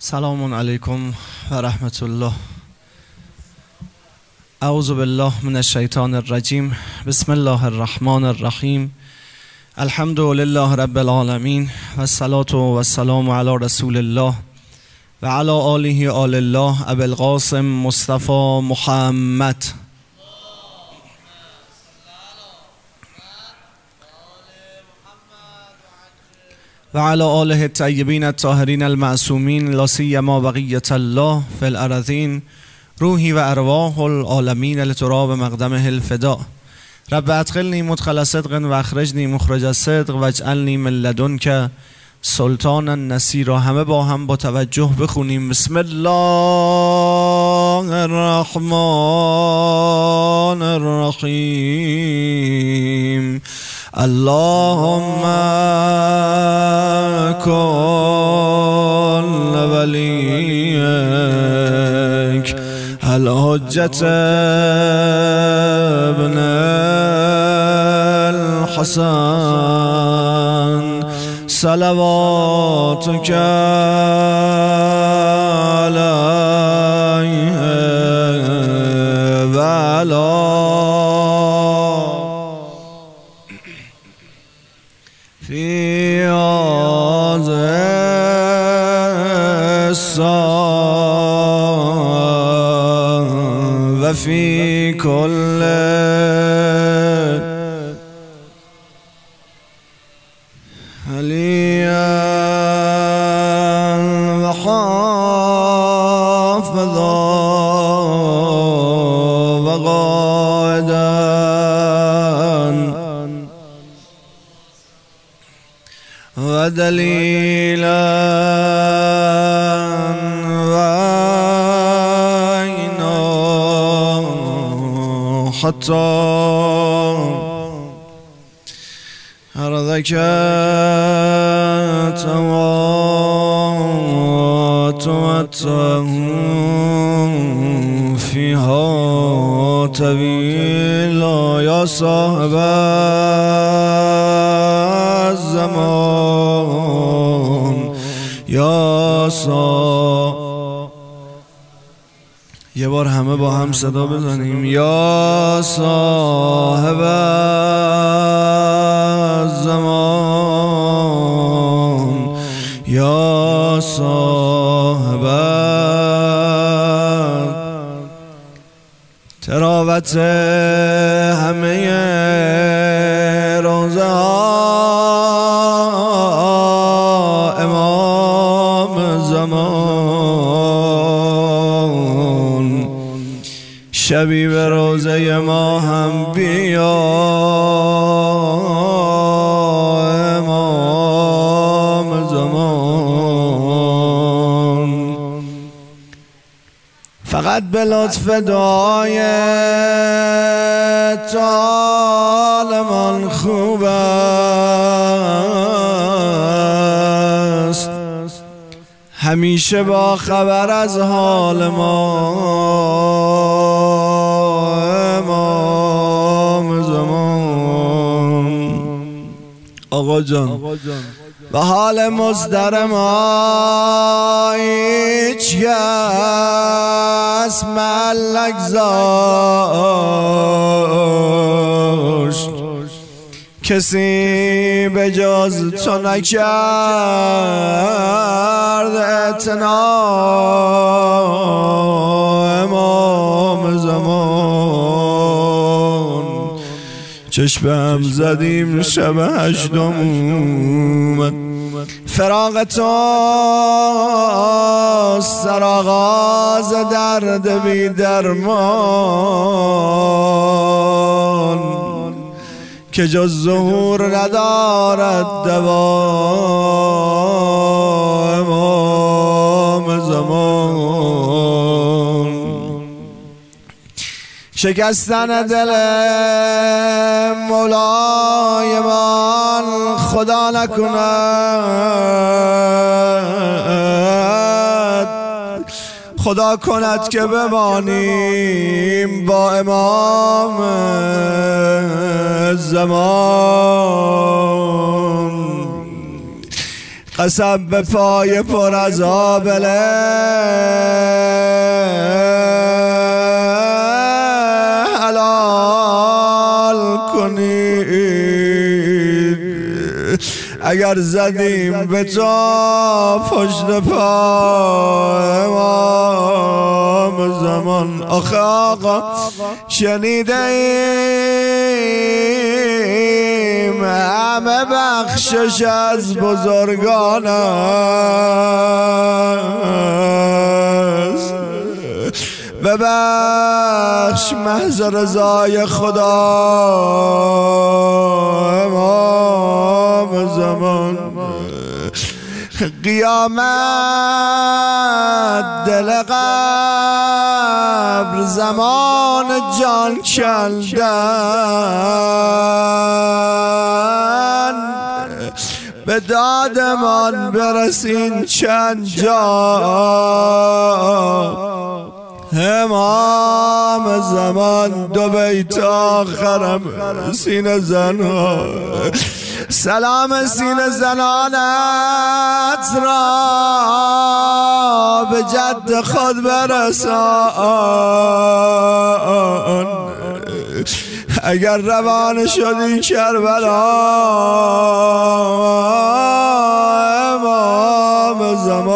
سلام علیکم و رحمت الله. اعوذ بالله من الشیطان الرجیم. بسم الله الرحمن الرحیم. الحمد لله رب العالمین و الصلاة و السلام علی رسول الله و علی آله آل الله ابی القاسم مصطفی محمد. و علی آله الطیبین الطاهرین المعصومین لا سیما بقیة الله فی الارضین روحی و ارواح العالمین لتراب مقدمه الفداء. رب ادخلنی مدخل صدق و اخرجنی مخرج صدق و اجعلنی من لدنک سلطانا نصیرا. همه با هم با توجه بخونیم. بسم الله الرحمن الرحیم. اللهم كن وليك الحجة ابن الحسن صلواتك عليه وعلى في هذه الساعة وفي كل عليا وحافظا وقائدا ودليلا وعينا حتى أرضك تواتمته فيها طويلا يا صاحب الزمان یا یه بار همه با هم صدا بزنیم. یا صاحب الزمان یا صاحب تراوت همه روزه ها امام زمان شبی به روزه ما هم بیا امام زمان. فقط به لطف دعای تو حالمان خوب است، همیشه با خبر از حال ما امام زمان. آقا جان و حال مصدر ما هیچ کس ملک زاشت، کسی به جز تو نکرد اعتنا امام زمان. چشم هم زدیم شب هشتم اومد، فراق تو سرآغاز درد بی درمان، که جز ظهور ندارد دوا امام زمان. شکستن دل مولای من خدا نکند، خدا کند که بمانیم با امام زمان. قسم به پای پر از آبله حلال کنید. اگر زدیم به جا پشت پا امام زمان. آخه آقا شنیده ایم همه بخشش از بزرگان است. ببخش محض رضای خدا امام زمان. قیامت دل قبر زمان جان کندن. به دادمان برسین چند جا امام زمان. دو بیت آخرم سینه زنها. سلام سینه زنانت را به جد خود برسان. اگر روان شدی کربلا امام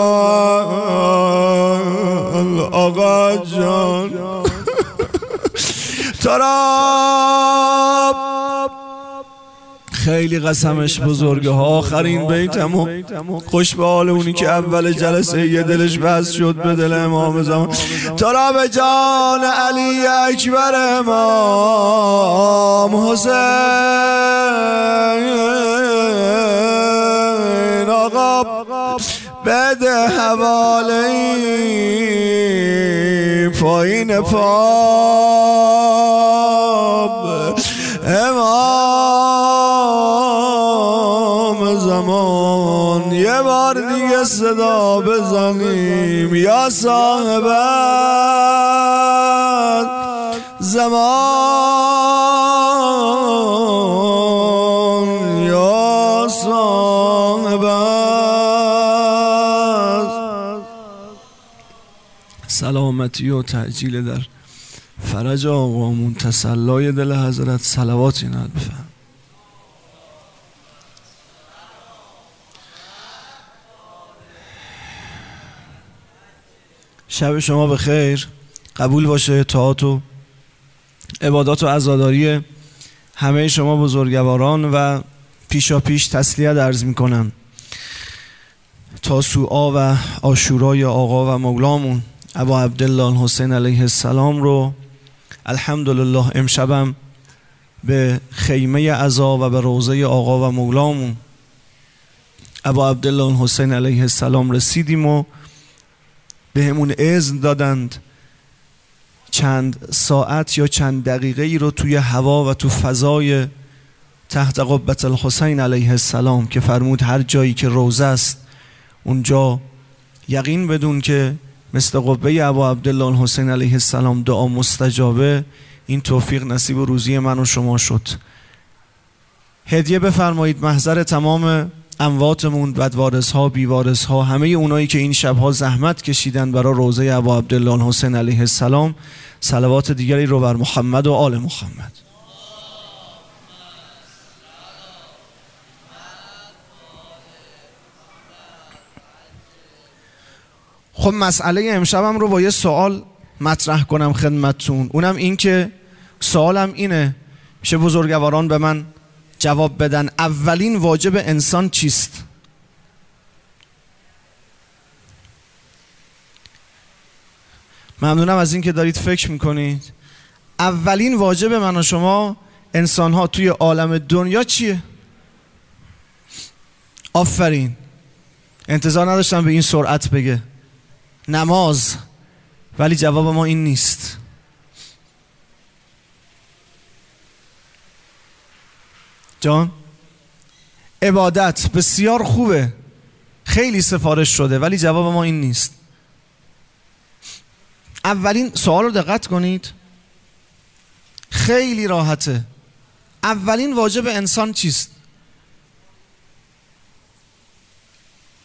زمان. آقا جان تراب خیلی قسمش بزرگه ها. آخرین بیتمو خوش به حال اونی که اول جلسه یه دلش بس شد به دل امام زمان. تراب جان علی اکبر امام حسین. آقا بده حواله پایین پا امام زمان. یه بار دیگه صدا بزنیم یا صاحب زمان یا صاحب سلامتی و تعجیل در فرج آقامون. تسلای دل حضرت صلوات اینات بفهم. شب شما بخیر. قبول باشه اطاعت و عبادات و عزاداری همه شما بزرگواران و پیشا پیش تسلیت عرض میکنم. تاسوعا و عاشورای آقا و مولامون ابا عبدالله حسین علیه السلام رو الحمدلله امشبم به خیمه عزا و به روضه آقا و مولامون ابا عبدالله حسین علیه السلام رسیدیم و به همون اذن دادند چند ساعت یا چند دقیقه ای رو توی هوا و تو فضای تحت قبة الحسین علیه السلام که فرمود هر جایی که روضه است اونجا یقین بدون که مثل قبه ابا عبدالله حسین علیه السلام دعا مستجابه. این توفیق نصیب و روزی من و شما شد. هدیه بفرمایید محضر تمام امواتمون، بدوارث‌ها، بیوارث‌ها، همه اونایی که این شب‌ها زحمت کشیدن برای روضه ابا عبدالله حسین علیه السلام. صلوات دیگری رو بر محمد و آل محمد. خب مسئله امشبم رو با یه سوال مطرح کنم خدمتتون. اونم این که سوالم اینه، میشه بزرگواران به من جواب بدن اولین واجب انسان چیست؟ ممنونم از این که دارید فکر میکنید. اولین واجب من و شما انسان ها توی عالم دنیا چیه؟ آفرین، انتظار نداشتم به این سرعت بگه نماز، ولی جواب ما این نیست. جان عبادت بسیار خوبه، خیلی سفارش شده، ولی جواب ما این نیست. اولین سوال رو دقت کنید، خیلی راحته. اولین واجب انسان چیست؟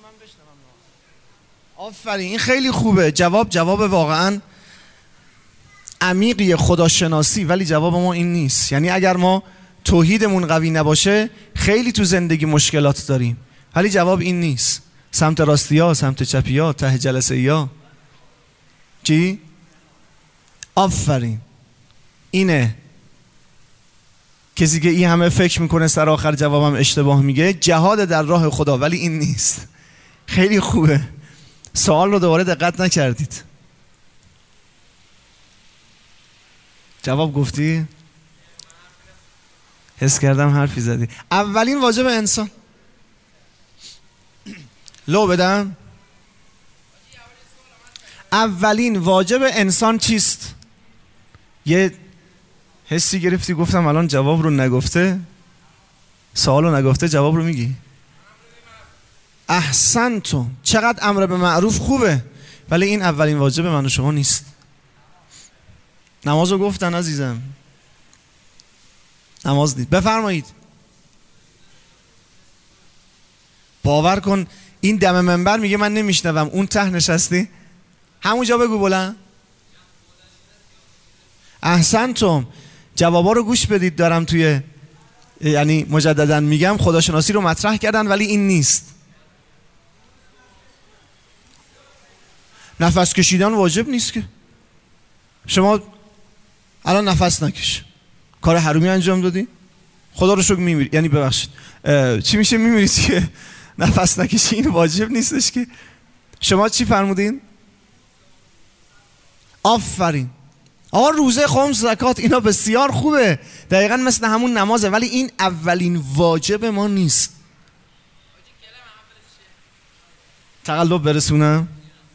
آفرین، این خیلی خوبه. جواب واقعا عمیقی، خداشناسی، ولی جواب ما این نیست. یعنی اگر ما توحیدمون قوی نباشه خیلی تو زندگی مشکلات داریم، ولی جواب این نیست. سمت راستی ها، سمت چپی ها، ته جلسه ها. چی؟ آفرین، اینه. کسی که این همه فکر میکنه سر آخر جوابم اشتباه میگه، جهاد در راه خدا، ولی این نیست. خیلی خوبه. سوال رو دوباره دقت نکردید. جواب گفتی؟ حس کردم حرفی زدی. اولین واجب انسان لو بدم. اولین واجب انسان چیست؟ یه حسی گرفتی گفتم الان جواب رو نگفته، سوال رو نگفته، جواب رو میگی. احسنتم. چقدر امر به معروف خوبه، ولی این اولین واجب من و شما نیست. نماز رو گفتن عزیزم، نماز دید. بفرمایید. باور کن این دم منبر میگه من نمیشنوم، اون ته نشستی همونجا بگو بلند. احسنتم. جوابا رو گوش بدید. دارم توی، یعنی مجددا میگم، خداشناسی رو مطرح کردن ولی این نیست. نفس کشیدن واجب نیست که. شما الان نفس نکش، کار حرومی انجام دادی، خدا رو شکر میمیری، یعنی ببخشید چی میشه میمیری که نفس نکشی، این واجب نیستش که. شما چی فرمودین؟ آفرین. آقا روزه، خمس، زکات، اینا بسیار خوبه، دقیقا مثل همون نمازه، ولی این اولین واجب ما نیست. تقلب برسونم.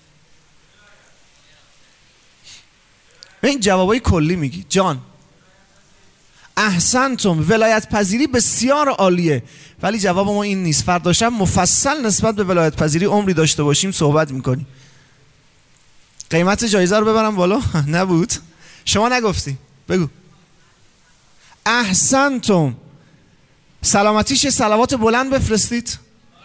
این جوابای کلی میگی جان. احسنتم. ولایت پذیری بسیار عالیه، ولی جواب ما این نیست. فردا شب مفصل نسبت به ولایت پذیری عمری داشته باشیم صحبت میکنیم. قیمت جایزه رو ببرم بالا؟ نبود. شما نگفتی، بگو. احسنتم. سلامتیش صلوات بلند بفرستید.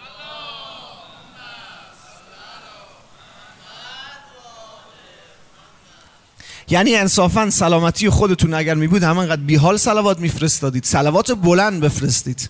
یعنی انصافا سلامتی خودتون اگر می بود همانقدر بی حال صلوات میفرستادید. صلوات بلند بفرستید.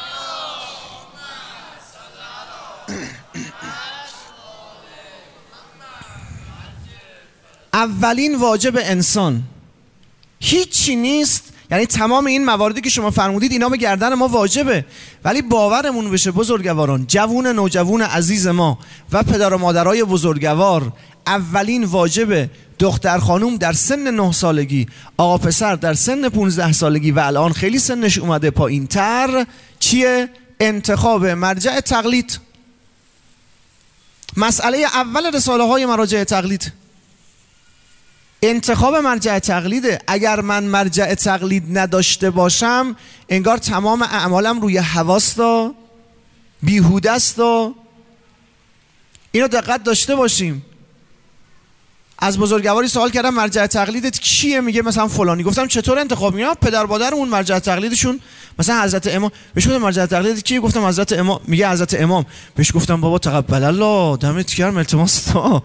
اولین واجب انسان هیچی نیست. یعنی تمام این مواردی که شما فرمودید اینا به گردن ما واجبه، ولی باورمون بشه بزرگواران، جوون نوجوون عزیز ما و پدر و مادرای بزرگوار، اولین واجب دختر خانوم در سن 9 سالگی، آقا پسر در سن 15 سالگی و الان خیلی سنش اومده پایین تر، چیه؟ انتخاب مرجع تقلید. مسئله اول رساله های مراجع تقلید انتخاب مرجع تقلیده. اگر من مرجع تقلید نداشته باشم انگار تمام اعمالم روی حواس و بیهوده است. و اینو دقت داشته باشیم. از بزرگواری سوال کردم مرجع تقلیدت کیه؟ میگه مثلا فلانی. گفتم چطور انتخاب میکنم؟ پدر مادرمون مرجع تقلیدشون مثلا حضرت امام. بهش گفتم مرجع تقلیدت کیه؟ گفتم حضرت امام. میگه حضرت امام. بهش گفتم بابا تقبل الله، دمت گرم، التماس تو.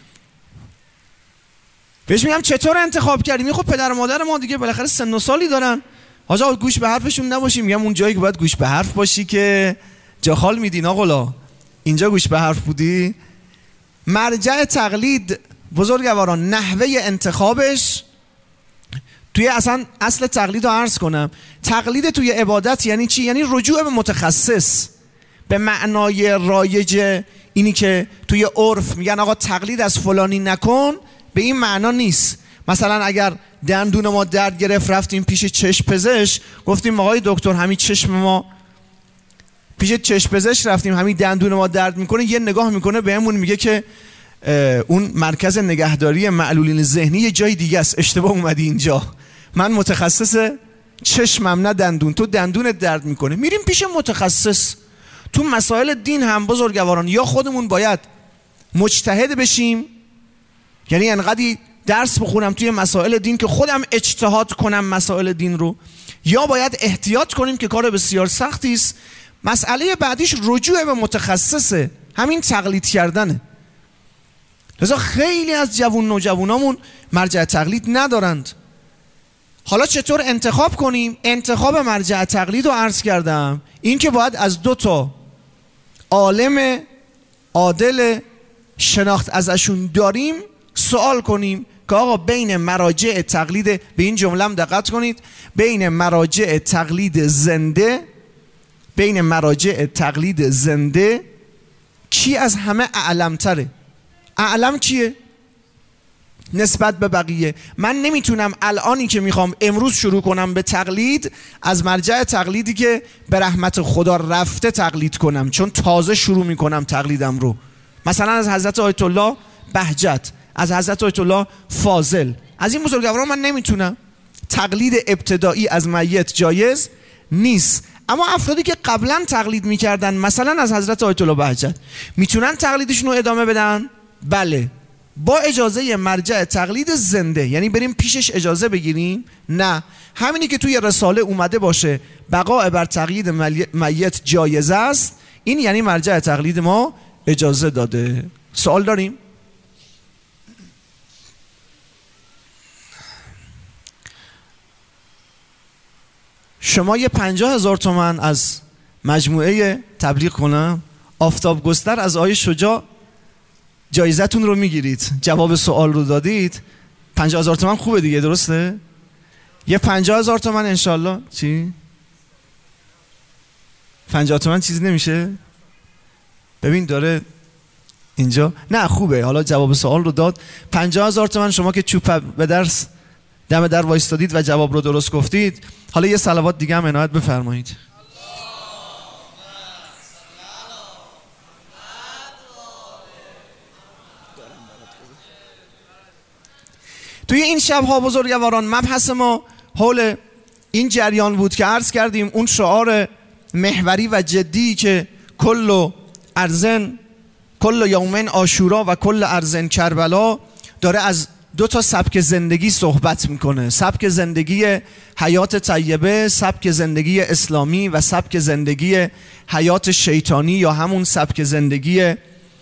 بهش میگم چطور انتخاب کردی؟ میگه خب پدر و مادر ما دیگه بالاخره سن و سالی دارن، آقا گوش به حرفشون نباشی. میگم اون جایی که باید گوش به حرف باشی که جا خال میدین آقا، اینجا گوش به حرف بودی. مرجع تقلید بزرگواران نحوه انتخابش توی اصل تقلید رو عرض کنم. تقلید توی عبادت یعنی چی؟ یعنی رجوع به متخصص به معنای رایج، اینی که توی عرف میگن آقا تقلید از فلانی نکن، به این معنا نیست. مثلا اگر دندون ما درد گرفت رفتیم پیش چشم پزشک، گفتیم آقای دکتر همین چشم ما، پیش چشم پزشک رفتیم همین دندون ما درد میکنه، یه نگاه میکنه بهمون میگه که اون مرکز نگهداری معلولین ذهنی یه جای دیگه است، اشتباه اومدی اینجا، من متخصص چشمم نه دندون، تو دندونت درد میکنه. میریم پیش متخصص. تو مسائل دین هم بزرگواران یا خودمون باید مجتهد بشیم، یعنی انقدر درس بخونم توی مسائل دین که خودم اجتهاد کنم مسائل دین رو، یا باید احتیاط کنیم که کار بسیار سختی است. مسئله بعدیش رجوع به متخصصه. همین تقلید کردنه. لذا خیلی از نوجوانامون مرجع تقلید ندارند. حالا چطور انتخاب کنیم؟ انتخاب مرجع تقلید رو عرض کردم، این که باید از 2 تا عالم عادل شناخت ازشون داریم سوال کنیم که آقا بین مراجع تقلید، به این جمله هم دقت کنید، بین مراجع تقلید زنده کی از همه اعلم تره؟ اعلم کیه؟ نسبت به بقیه. من نمیتونم الانی که میخوام امروز شروع کنم به تقلید از مرجع تقلیدی که به رحمت خدا رفته تقلید کنم، چون تازه شروع میکنم تقلیدم رو. مثلا از حضرت آیت الله بهجت، از حضرت آیت الله فاضل، از این بزرگواران من نمیتونم. تقلید ابتدایی از میت جایز نیست. اما افرادی که قبلا تقلید میکردن مثلا از حضرت آیت الله بهجت میتونن تقلیدشون رو ادامه بدن؟ بله، با اجازه مرجع تقلید زنده. یعنی بریم پیشش اجازه بگیریم؟ نه، همینی که توی رساله اومده باشه بقاء بر تقلید میت جایز است، این یعنی مرجع تقلید ما اجازه داده. سوال داریم؟ شما یه 50,000 تومان از مجموعه تبلیغ کنم آفتاب گستر از آقای شجاع جایزتون رو میگیرید. جواب سوال رو دادید، 50,000 تومان خوبه دیگه، درسته؟ یه 50,000 تومان انشالله. چی؟ 50 تومان چیزی نمیشه؟ ببین داره اینجا، نه خوبه، حالا جواب سوال رو داد. 50,000 تومان شما که چوب به درس دم در وایستادید و جواب رو درست گفتید. حالا یه صلوات دیگه هم عنایت بفرمایید. توی این شب‌ها بزرگواران مبحث ما حول این جریان بود که عرض کردیم اون شعار محوری و جدی که کل یومین عاشورا و کل ارزن کربلا داره از 2 تا سبک زندگی صحبت میکنه: سبک زندگی حیات طیبه، سبک زندگی اسلامی و سبک زندگی حیات شیطانی یا همون سبک زندگی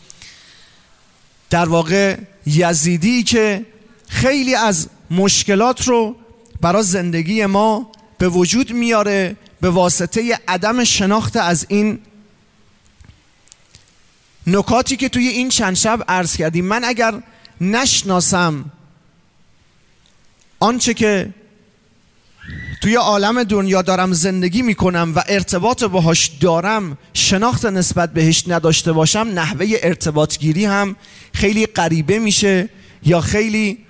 در واقع یزیدی که خیلی از مشکلات رو برای زندگی ما به وجود میاره به واسطه عدم شناخت از این نکاتی که توی این چند شب عرض کردیم. من اگر نشناسم آنچه که توی عالم دنیا دارم زندگی میکنم و ارتباط باهاش دارم، شناخت نسبت بهش نداشته باشم، نحوه ارتباط گیری هم خیلی غریبه میشه یا خیلی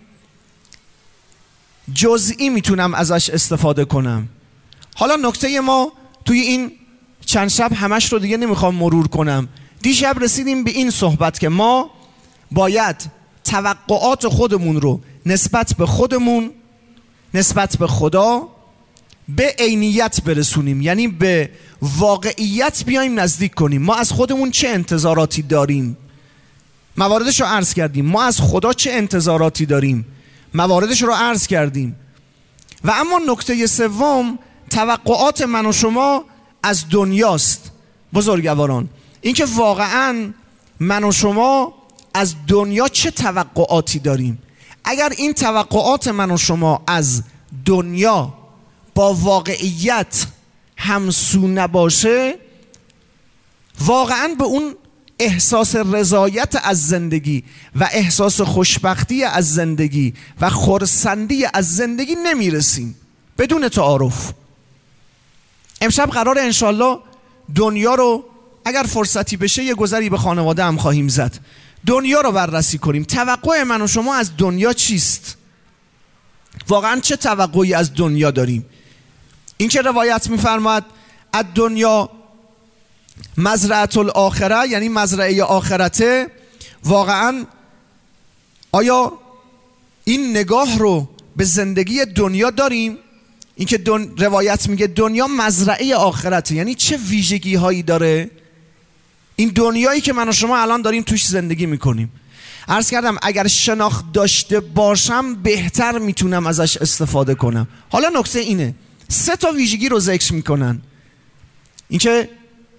جزئی میتونم ازش استفاده کنم. حالا نکته ما توی این چند شب همش رو دیگه نمیخوام مرور کنم. دیشب رسیدیم به این صحبت که ما باید توقعات خودمون رو نسبت به خودمون، نسبت به خدا به عینیت برسونیم، یعنی به واقعیت بیایم نزدیک کنیم. ما از خودمون چه انتظاراتی داریم؟ مواردش رو عرض کردیم. ما از خدا چه انتظاراتی داریم؟ مواردش رو عرض کردیم. و اما نکته سوم توقعات من و شما از دنیاست. بزرگواران، اینکه واقعا من و شما از دنیا چه توقعاتی داریم؟ اگر این توقعات من و شما از دنیا با واقعیت همسو نباشه، واقعا به اون احساس رضایت از زندگی و احساس خوشبختی از زندگی و خرسندی از زندگی نمیرسیم. بدون تعارف امشب قرار انشالله دنیا رو اگر فرصتی بشه یه گذری به خانواده هم خواهیم زد، دنیا رو بررسی کنیم. توقع من و شما از دنیا چیست؟ واقعا چه توقعی از دنیا داریم؟ این که روایت می‌فرماد از دنیا مزرعه الاخره، یعنی مزرعه آخرته، واقعا آیا این نگاه رو به زندگی دنیا داریم؟ این که روایت میگه دنیا مزرعه آخرته، یعنی چه ویژگی هایی داره این دنیایی که من و شما الان داریم توش زندگی میکنیم؟ عرض کردم اگر شناخت داشته باشم بهتر میتونم ازش استفاده کنم. حالا نکته اینه 3 تا ویژگی رو ذکر میکنن. این که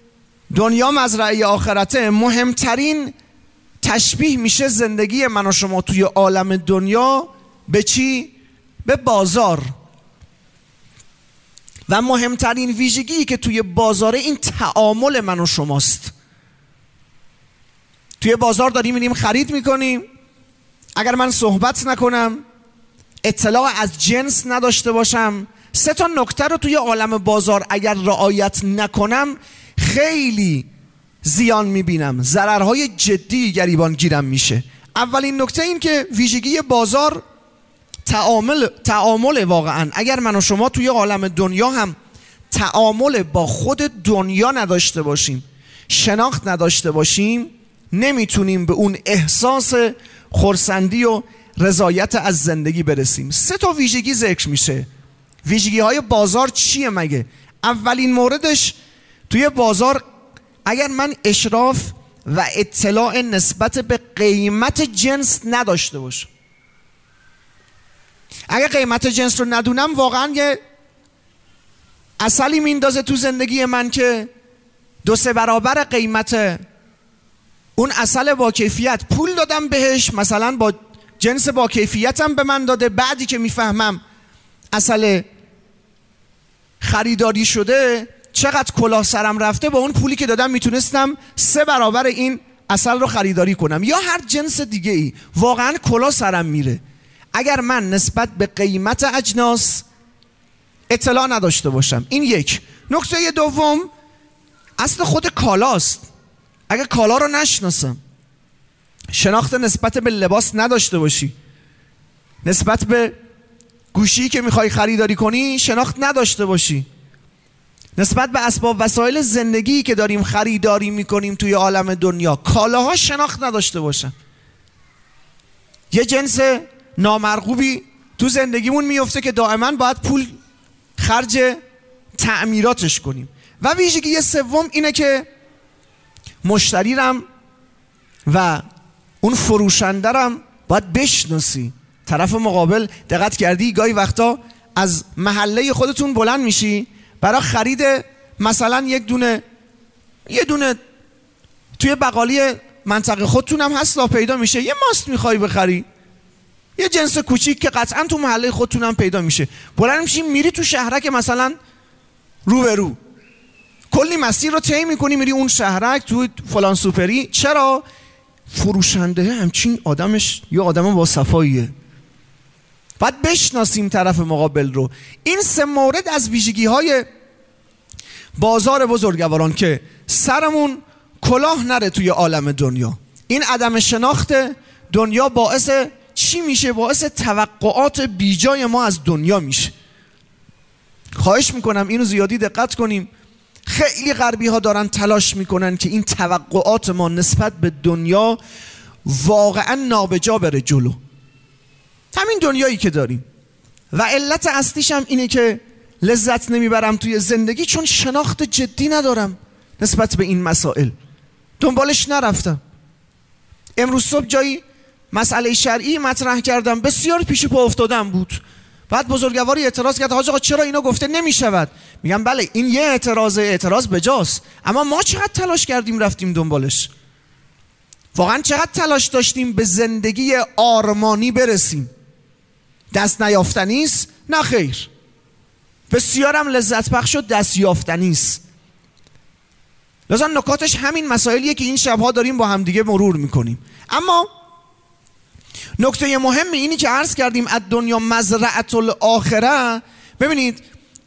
دنیا مزرعه آخرته، مهمترین تشبیه میشه زندگی من و شما توی عالم دنیا به چی؟ به بازار. و مهمترین ویژگی که توی بازار این تعامل من و شماست. توی بازار داریم میریم خرید میکنیم، اگر من صحبت نکنم، اطلاع از جنس نداشته باشم، 3 نکته رو توی عالم بازار اگر رعایت نکنم خیلی زیان میبینم، ضررهای جدی گریبان گیرم میشه. اولین نکته این که ویژگی بازار تعامل واقعا. اگر من و شما توی عالم دنیا هم تعامل با خود دنیا نداشته باشیم، شناخت نداشته باشیم، نمیتونیم به اون احساس خرسندی و رضایت از زندگی برسیم. 3 ویژگی ذکر میشه. ویژگی های بازار چیه مگه؟ اولین موردش توی بازار اگر من اشراف و اطلاع نسبت به قیمت جنس نداشته باشم، اگر قیمت جنس رو ندونم، واقعا یه عسلی میندازه تو زندگی من که 2-3 برابر قیمت اون عسل با کیفیت پول دادم بهش، مثلا با جنس با کیفیتم به من داده، بعدی که میفهمم عسل خریداری شده چقدر کلاه سرم رفته، با اون پولی که دادم میتونستم 3 برابر این عسل رو خریداری کنم. یا هر جنس دیگه ای، واقعا کلاه سرم میره اگر من نسبت به قیمت اجناس اطلاع نداشته باشم. این یک. نکته دوم اصل خود کالاست. اگر کالا رو نشناسم، شناخت نسبت به لباس نداشته باشی، نسبت به گوشی که میخوای خریداری کنی شناخت نداشته باشی، نسبت به اسباب وسایل زندگی که داریم خریداری میکنیم توی عالم دنیا کالاها شناخت نداشته باشم، یه جنس نامرغوبی تو زندگیمون میفته که دائما باید پول خرج تعمیراتش کنیم. و ویژگی سوم اینه که مشتریرم و اون فروشندرم باید بشناسی. طرف مقابل، دقت کردی گاهی وقتا از محله خودتون بلند میشی برای خرید مثلا یه دونه توی بقالی منطقه خودتون هم هست، پیدا میشه یه ماست میخوای بخری، یه جنس کوچیک که قطعا تو محله خودتون هم پیدا میشه، بلند میشی میری تو شهرک مثلا رو کلی مسیر رو طی میکنی میری اون شهرک تو فلان سوپری. چرا؟ فروشنده همچین آدمش یه آدم با صفاییه. باید بشناسیم طرف مقابل رو. این 3 مورد از ویژگی های بازار بزرگواران که سرمون کلاه نره توی عالم دنیا. این عدم شناخت دنیا باعث چی میشه؟ باعث توقعات بیجای ما از دنیا میشه. خواهش میکنم اینو زیادی دقت کنیم. خیلی غربی ها دارن تلاش میکنن که این توقعات ما نسبت به دنیا واقعا نابجا بره جلو. همین دنیایی که داریم و علت اصلیش هم اینه که لذت نمیبرم توی زندگی چون شناخت جدی ندارم نسبت به این مسائل، دنبالش نرفتم. امروز صبح جایی مسئله شرعی مطرح کردم، بسیار پیش پا افتادم بود. بعد بزرگواری اعتراض کرد حاج آقا چرا اینو گفته نمیشود؟ میگم بله این یه اعتراض بجاست، اما ما چقدر تلاش کردیم رفتیم دنبالش، واقعا چقدر تلاش داشتیم به زندگی آرمانی برسیم. دست نیافتنی است؟ نه خیر، بسیارم لذت بخش و دست یافتنی است. لذا نکاتش همین مسائلیه که این شبها داریم با هم دیگه مرور میکنیم. اما نکته مهم اینی که عرض کردیم از دنیا مزرعه الاخره. ببینید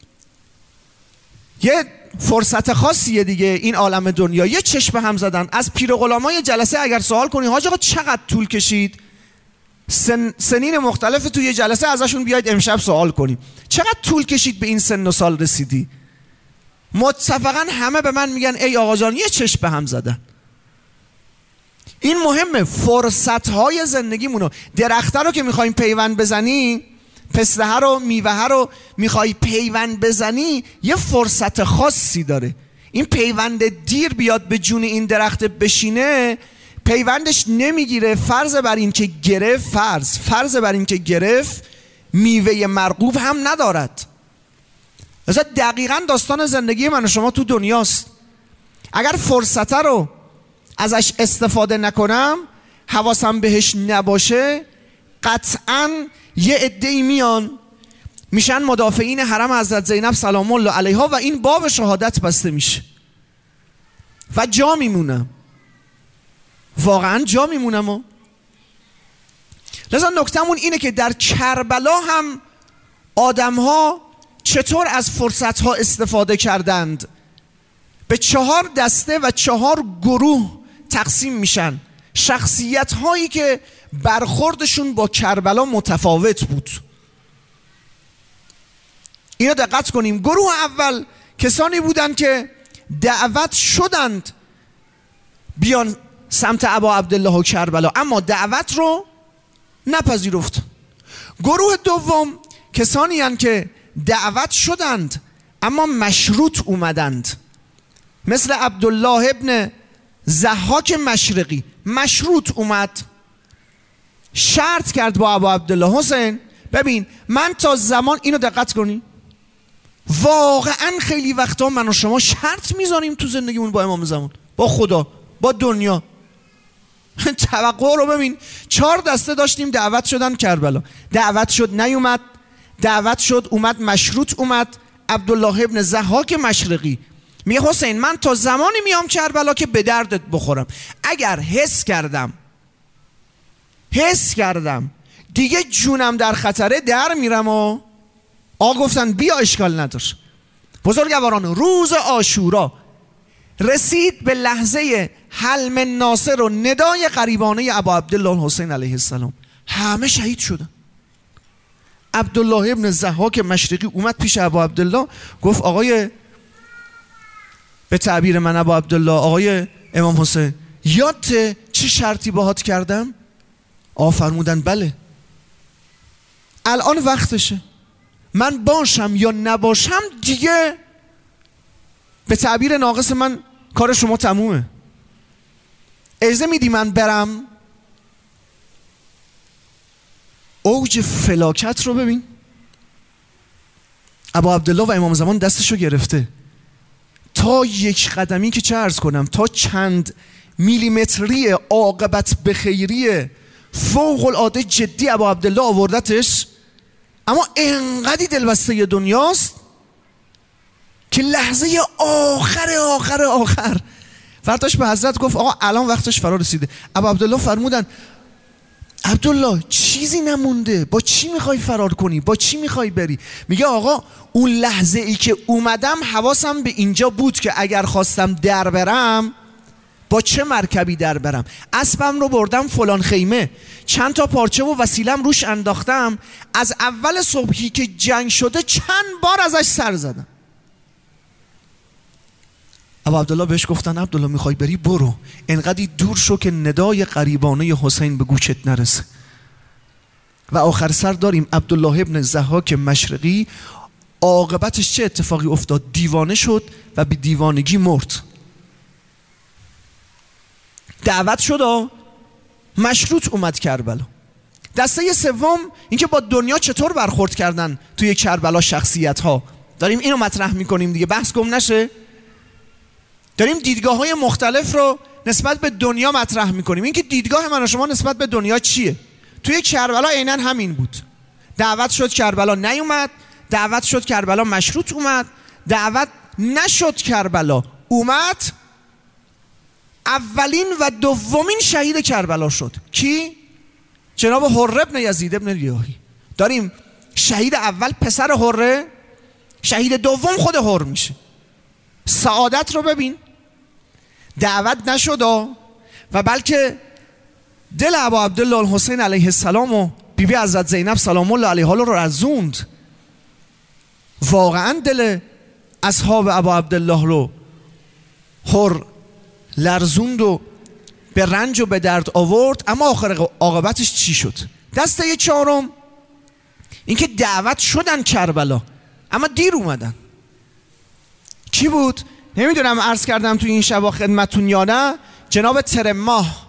یه فرصت خاصیه دیگه این عالم دنیا، یه چشم هم زدن. از پیر و غلامای جلسه اگر سوال کنی حاج آقا چقدر طول کشید، سنین مختلف توی جلسه ازشون بیاید امشب سوال کنیم چقدر طول کشید به این سن و سال رسیدی، متفقا همه به من میگن ای آقا جان یه چشم به هم زدن. این مهمه، فرصت‌های زندگیمونو، درخته رو که میخوایم پیوند بزنی، پسته رو میوه رو میخوای پیوند بزنی، یه فرصت خاصی داره. این پیوند دیر بیاد به جون این درخت بشینه، پیوندش نمیگیره. فرض بر این که گرفت میوه مرغوب هم ندارد. مثلا دقیقاً داستان زندگی من و شما تو دنیاست. اگر فرصت رو ازش استفاده نکنم، حواسم بهش نباشه، قطعاً یه عده‌ای میان میشن مدافعین حرم حضرت زینب سلام الله علیها و این باب شهادت بسته میشه و جا میمونم، واقعا جا میمونم. لذا نکتمون اینه که در کربلا هم آدم‌ها چطور از فرصت‌ها استفاده کردند. به 4 دسته و 4 گروه تقسیم میشن، شخصیت‌هایی که برخوردشون با کربلا متفاوت بود. اینو دقت کنیم. گروه اول کسانی بودند که دعوت شدند بیان سمت ابا عبدالله و کربلا، اما دعوت رو نپذیرفت. گروه دوم کسانی هستند که دعوت شدند اما مشروط اومدند، مثل عبدالله ابن ضحاک مشرقی. مشروط اومد، شرط کرد با ابا عبدالله حسین ببین من تا زمان، اینو دقت کنی، واقعا خیلی وقتا من و شما شرط میذاریم تو زندگیمون با امام زمان، با خدا، با دنیا. توقع رو ببین. 4 دسته داشتیم دعوت شدن کربلا، دعوت شد نیومد، دعوت شد اومد، مشروط اومد. عبدالله ابن ضحاک مشرقی میگه حسین من تا زمانی میام کربلا که به دردت بخورم، اگر حس کردم دیگه جونم در خطره در میرم. و آقا گفتن بیا اشکال ندار. بزرگواران، روز عاشورا رسید به لحظه حلم ناصر و ندای غریبانه ابا عبدالله حسین علیه السلام. همه شهید شدن. عبدالله ابن ضحاک مشرقی اومد پیش ابا عبدالله گفت آقای، به تعبیر من ابا عبدالله، آقای امام حسین یادت چه شرطی باهات کردم؟ فرمودن بله، الان وقتشه، من باشم یا نباشم دیگه به تعبیر ناقص من کار شما تمومه، اجازه میدی من برم؟ اوج فلاکت رو ببین. ابا عبدالله و امام زمان دستشو گرفته تا 1 قدمی که چه عرض کنم، تا چند میلیمتری عاقبت بخیری فوق العاده جدی ابا عبدالله آوردتش، اما انقدی دلبسته دنیاست که لحظه آخر فرداش به حضرت گفت آقا الان وقتش فرا رسیده. ابا عبدالله فرمودن عبدالله چیزی نمونده، با چی میخوای فرار کنی؟ با چی میخوای بری؟ میگه آقا اون لحظه ای که اومدم حواسم به اینجا بود که اگر خواستم در برم با چه مرکبی در برم. اسبم رو بردم فلان خیمه، چند تا پارچه و وسیلم روش انداختم، از اول صبحی که جنگ شده چند بار ازش سر زدم. ابا عبدالله بهش گفتن عبدالله میخوای بری برو، انقدی دور شو که ندای غریبانه حسین به گوشت نرسه. و آخر سر داریم عبدالله ابن ضحاک مشرقی، عاقبتش چه اتفاقی افتاد؟ دیوانه شد و به دیوانگی مرد. دعوت شد، مشروط اومد کربلا. دسته سوم اینکه با دنیا چطور برخورد کردن توی کربلا شخصیت ها، داریم اینو مطرح میکنیم دیگه، بحث گم نشه. داریم دیدگاه های مختلف رو نسبت به دنیا مطرح میکنیم. اینکه دیدگاه من و شما نسبت به دنیا چیه؟ توی کربلا عیناً همین بود. دعوت شد کربلا نیومد، دعوت شد کربلا مشروط اومد، دعوت نشد کربلا اومد. اولین و دومین شهید کربلا شد کی؟ جناب حره ابن یزید ابن ریاحی. داریم شهید اول پسر حره، شهید دوم خود حر میشه. سعادت رو ببین. دعوت نشد و بلکه دل ابا عبدالله الحسین علیه السلام و بیبی حضرت زینب سلام الله علیها رو رزوند. واقعا دل اصحاب ابا عبدالله رو حر لرزوند و به رنج و به درد آورد. اما آخر عاقبتش چی شد؟ دسته چهارم اینکه دعوت شدن کربلا اما دیر اومدن. کی بود؟ نمیدونم عرض کردم توی این شبا خدمتون یا نه. جناب ترماه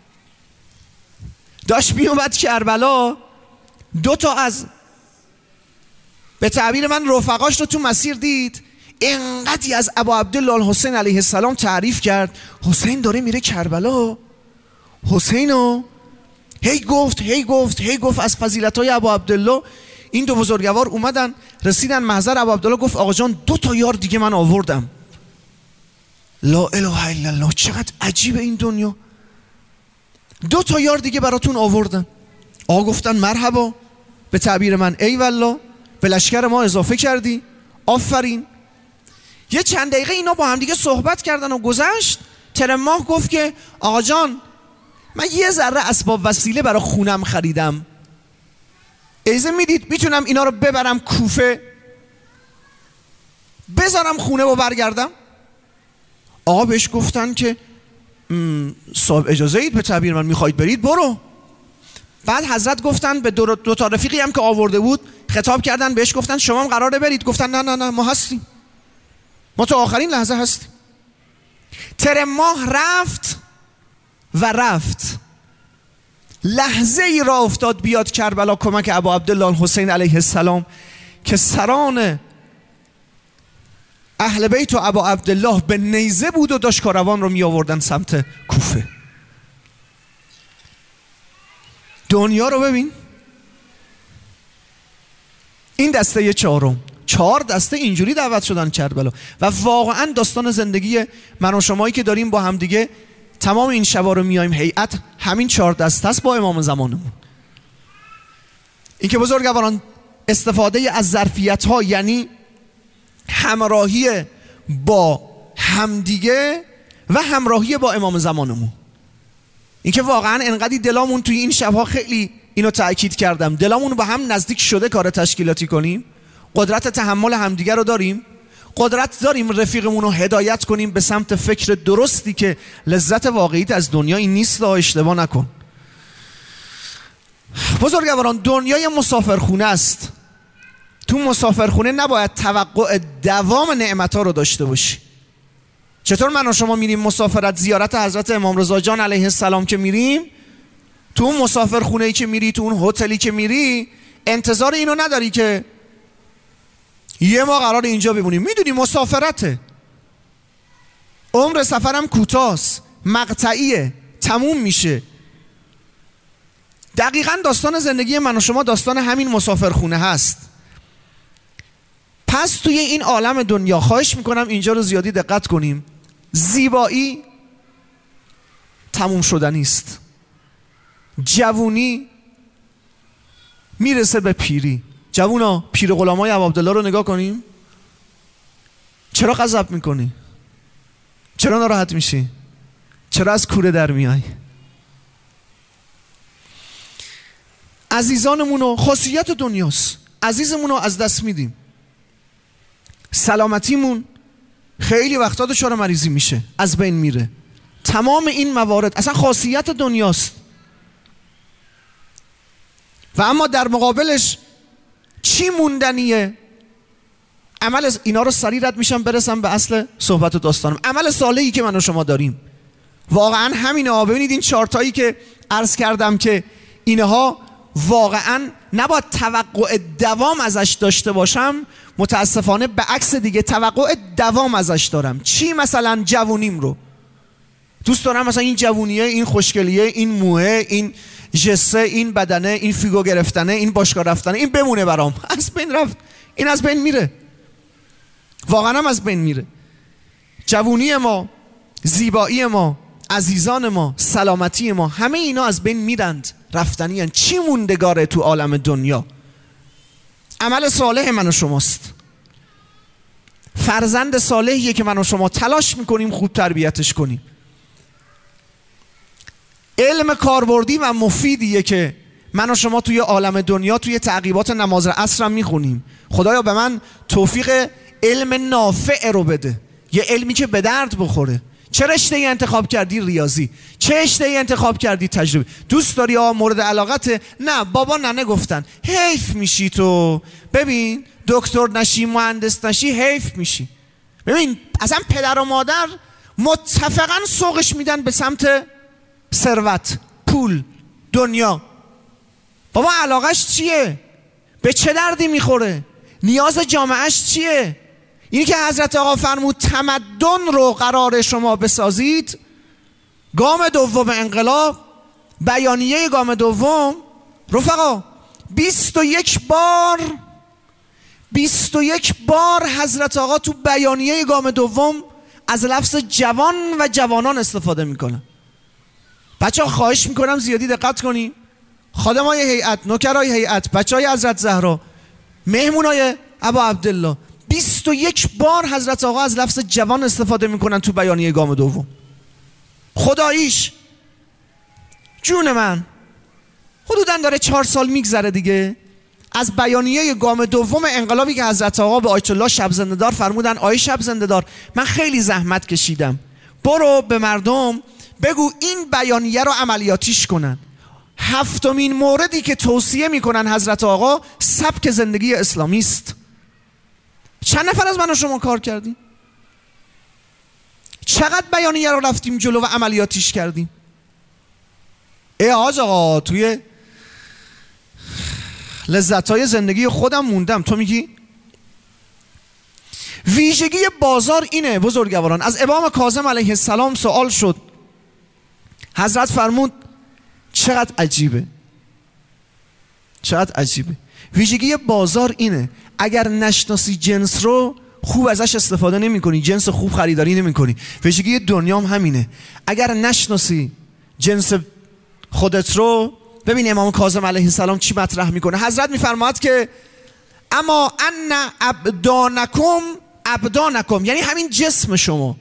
داشت میومد کربلا، 2 تا از به تعبیر من رفقاش رو تو مسیر دید. انقدی از ابا عبدالله الحسین علیه السلام تعریف کرد. حسین داره میره کربلا، حسینو هی گفت از فضیلت‌های ابا عبدالله. این دو بزرگوار اومدن رسیدن محضر ابا عبدالله، گفت آقا جان 2 یار دیگه من آوردم. لا اله الا الله، چقدر عجیبه این دنیا. 2 یار دیگه براتون آوردن. آقا گفتن مرحبا، به تعبیر من ای والله، به لشکر ما اضافه کردی، آفرین. یه چند دقیقه اینا با هم دیگه صحبت کردن و گذشت. ترماه گفت که آقا جان من یه ذره اسباب وسیله برای خونم خریدم، اجازه میدید میتونم اینا رو ببرم کوفه، بذارم خونه و برگردم؟ آقا بهش گفتن که صاحب اجازه اید، به تعبیر من میخواید برید برو. بعد حضرت گفتن به 2 تا رفیقی هم که آورده بود خطاب کردن، بهش گفتن شما هم قراره برید؟ گفتن نه ما هستیم، ما تا آخرین لحظه هستیم. ترماه رفت لحظه ای را افتاد بیاد کربلا کمک ابا عبدالله الحسین علیه السلام که سران اهل بیت و ابا عبدالله به نیزه بود و داشت کاروان رو می آوردن سمت کوفه. دنیا رو ببین. این دسته 4 دسته اینجوری دعوت شدن کربلا. و واقعا داستان زندگی من و شمایی که داریم با هم دیگه تمام این شبا رو میایم هیئت، همین 4 دسته است با امام زمانمون. این که بزرگواران استفاده از ظرفیت ها یعنی همراهی با همدیگه و همراهی با امام زمانمون. این که واقعا انقدی دلامون توی این شبها خیلی اینو تأکید کردم، دلامون با هم نزدیک شده کار تشکیلاتی کنیم. قدرت تحمل همدیگه رو داریم، قدرت داریم رفیقمون رو هدایت کنیم به سمت فکر درستی که لذت واقعیت از دنیا این نیست. اشتباه نکن بزرگواران، دنیای مسافرخونه است. تو مسافرخونه نباید توقع دوام نعمت‌ها رو داشته باشی. چطور من و شما میریم مسافرت زیارت حضرت امام رضا جان علیه السلام که میریم، تو اون مسافرخونه‌ای که میری، تو اون هتلی که میری، انتظار اینو نداری که یه ما قرار اینجا بمونیم. میدونی مسافرته، عمر سفرم کوتاست، مقطعیه، تموم میشه. دقیقاً داستان زندگی من و شما داستان همین مسافرخونه هست. پس توی این عالم دنیا خواهش میکنم اینجا رو زیادی دقت کنیم. زیبایی تموم شدنی است. جوونی میرسه به پیری. جوونا، پیر غلامای ابا عبدالله رو نگاه کنیم. چرا غضب میکنی؟ چرا ناراحت میشی؟ چرا از کوره در میای؟ عزیزانمونو، خاصیت دنیاست، عزیزمونو از دست میدیم. سلامتیمون خیلی وقتا دچار مریضی میشه، از بین میره. تمام این موارد اصلا خاصیت دنیاست. و اما در مقابلش چی موندنیه؟ عمل. اینا رو سریع رد میشم برسم به اصل صحبت و داستانم. عمل صالحی که من و شما داریم واقعا همینه. ببینید این 4 تایی که عرض کردم که اینها واقعا نباید توقع دوام ازش داشته باشم، متاسفانه به عکس دیگه توقع دوام ازش دارم. چی؟ مثلا جوونیم رو دوست دارم، مثلا این جوونیه، این خوشگلیه، این موه، این جسه، این بدنه، این فیگو گرفتنه، این باشگاه رفتنه، این بمونه برام. از بین رفت، این از بین میره، واقعا هم از بین میره. جوونی ما، زیبایی ما، عزیزان ما، سلامتی ما، همه اینا از بین میرند، رفتنی هن. چی موندگاره تو عالم دنیا؟ عمل صالح من و شماست. فرزند صالحیه که من و شما تلاش میکنیم خوب تربیتش کنیم. علم کاربردی و مفیدیه که من و شما توی عالم دنیا توی تعقیبات نماز عصر هم میخونیم. خدایا به من توفیق علم نافع رو بده، یه علمی که به درد بخوره. چه رشته‌ای انتخاب کردی؟ ریاضی. چه رشته‌ای انتخاب کردی؟ تجربه. دوست داری مورد علاقته؟ نه بابا ننه گفتن. حیف میشی تو. ببین دکتر نشی، مهندس نشی، حیف میشی. ببین اصلا پدر و مادر متفقاً سوقش میدن به سمت ثروت، پول، دنیا. بابا علاقش چیه؟ به چه دردی میخوره؟ نیاز جامعهش چیه؟ اینی که حضرت آقا فرمود تمدن رو قرار شما بسازید، گام دوم انقلاب، بیانیه گام دوم، رفقا 21 بار حضرت آقا تو بیانیه گام دوم از لفظ جوان و جوانان استفاده میکنن. بچه ها خواهش میکنم زیادی دقت کنیم، خادمای هیئت، نوکرای هیئت، بچه های حضرت زهرا، مهمونای ابا عبدالله، 21 بار حضرت آقا از لفظ جوان استفاده میکنن تو بیانیه گام دوم. خداییش جون من حدوداً داره 4 سال میگذره دیگه از بیانیه گام دوم انقلابی که حضرت آقا به آیت الله شب زنده دار فرمودن آی شب زنده دار من خیلی زحمت کشیدم، برو به مردم بگو این بیانیه رو عملیاتیش کنن. 7مین موردی که توصیه میکنن حضرت آقا سبک زندگی اسلامی است. چند نفر از من و شما کار کردیم؟ چقدر بیانیه رو رفتیم جلو و عملیاتیش کردیم؟ ای حاج آقا توی لذت‌های زندگی خودم موندم، تو میگی؟ ویژگی بازار اینه بزرگواران. از امام کاظم علیه السلام سوال شد، حضرت فرمود چقدر عجیبه، چقدر عجیبه. ویژگی بازار اینه اگر نشناسی جنس رو خوب ازش استفاده نمی کنی، جنس خوب خریداری نمی کنی. ویژگی دنیا هم همینه، اگر نشناسی جنس خودت رو. ببین امام کاظم علیه السلام چی مطرح میکنه. حضرت میفرماید که اما ان ابدانکم یعنی همین جسم شما.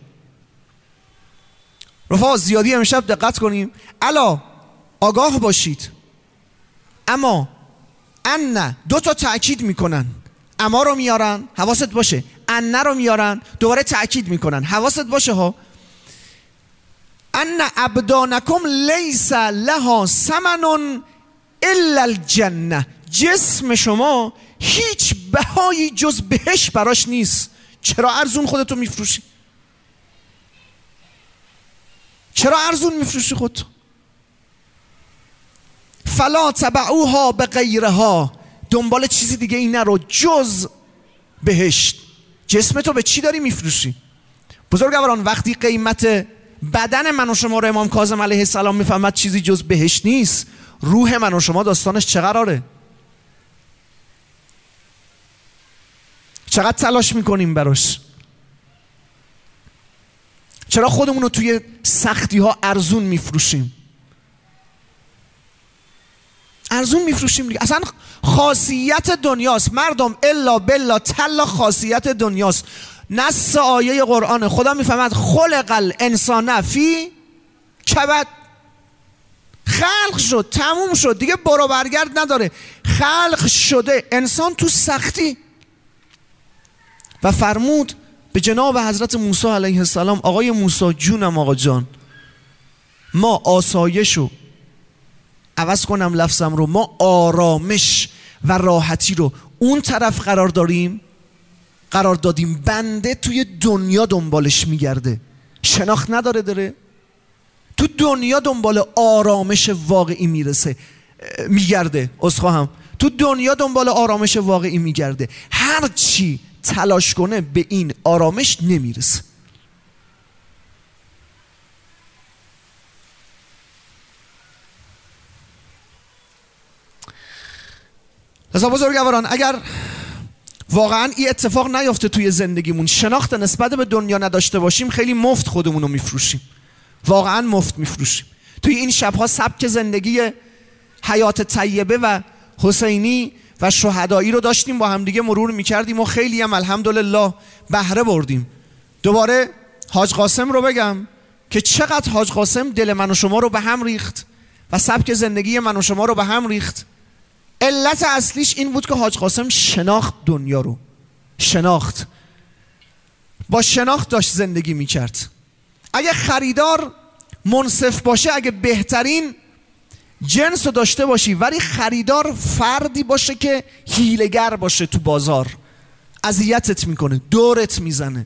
رفقا زیادی امشب دقت کنیم، الا آگاه باشید. اما ان 2 تا تأکید میکنن، اما رو میارن حواست باشه، ان رو میارن دوباره تأکید میکنن حواست باشه ها. ان ابدانکم لیس لها ثمن الا الجنه، جسم شما هیچ بهایی جز بهش براش نیست. چرا ارزون خودتو میفروشی؟ چرا ارزون میفروشی خودتو؟ فلا تبعوها به غیرها، دنبال چیزی دیگه این نرو جز بهشت. جسم تو به چی داری میفروشی؟ بزرگواران وقتی قیمت بدن من و شما رو امام کاظم علیه السلام میفهمد چیزی جز بهشت نیست، روح من و شما داستانش چه قراره؟ چقدر تلاش میکنیم براش؟ چرا خودمون رو توی سختی ها ارزون میفروشیم؟ ارزون میفروشیم دیگه. اصلا خاصیت دنیاست مردم، الا بالله تلا خاصیت دنیاست. نص آیه قرآن خدا میفهمد خلق الانسان فی کبد، خلق شد تموم شد دیگه برو برگرد نداره، خلق شده انسان تو سختی. و فرمود به جناب حضرت موسی علیه السلام آقای موسی جونم آقا جان، ما آسایشو عوض کنم لفظم رو، ما آرامش و راحتی رو اون طرف قرار دادیم بنده توی دنیا دنبالش میگرده، شناخت نداره، داره تو دنیا دنبال آرامش واقعی میگرده، عذرخواهم، تو دنیا دنبال آرامش واقعی میگرده، هر چی تلاش کنه به این آرامش نمیرسه. لذا بزرگواران اگر واقعا این اتفاق نیفته توی زندگیمون، شناخت نسبت به دنیا نداشته باشیم، خیلی مفت خودمون رو میفروشیم، واقعا مفت میفروشیم. توی این شبها سبک زندگی حیات طیبه و حسینی و شهدایی رو داشتیم با همدیگه مرور میکردیم و خیلی هم الحمدلله بهره بردیم. دوباره حاج قاسم رو بگم که چقدر حاج قاسم دل من و شما رو به هم ریخت و سبک زندگی من و شما رو به هم ریخت. علت اصلیش این بود که حاج قاسم شناخت دنیا رو، با شناخت داشت زندگی میکرد. اگه خریدار منصف باشه، اگه بهترین جنس رو داشته باشی ولی خریدار فردی باشه که حیله‌گر باشه، تو بازار اذیتت میکنه، دورت میزنه،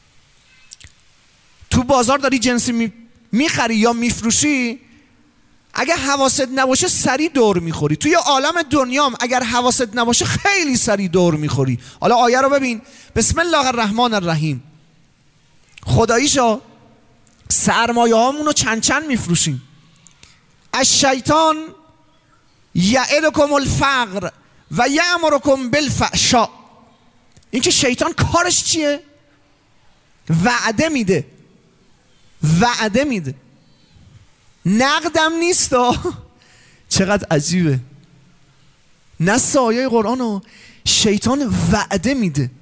تو بازار داری جنسی میخری یا میفروشی، اگه حواست نباشه سری دور میخوری. توی عالم دنیام اگر حواست نباشه خیلی سری دور میخوری. حالا آیه رو ببین. بسم الله الرحمن الرحیم. خداییشا سرمایه هامون رو چند میفروشیم. الشیطان یعدکم الفقر و یأمرکم بالفحشاء. این که شیطان کارش چیه؟ وعده میده. وعده میده، نقدم نیست. چقدر عجیبه. نص آیه قرآن. شیطان وعده میده.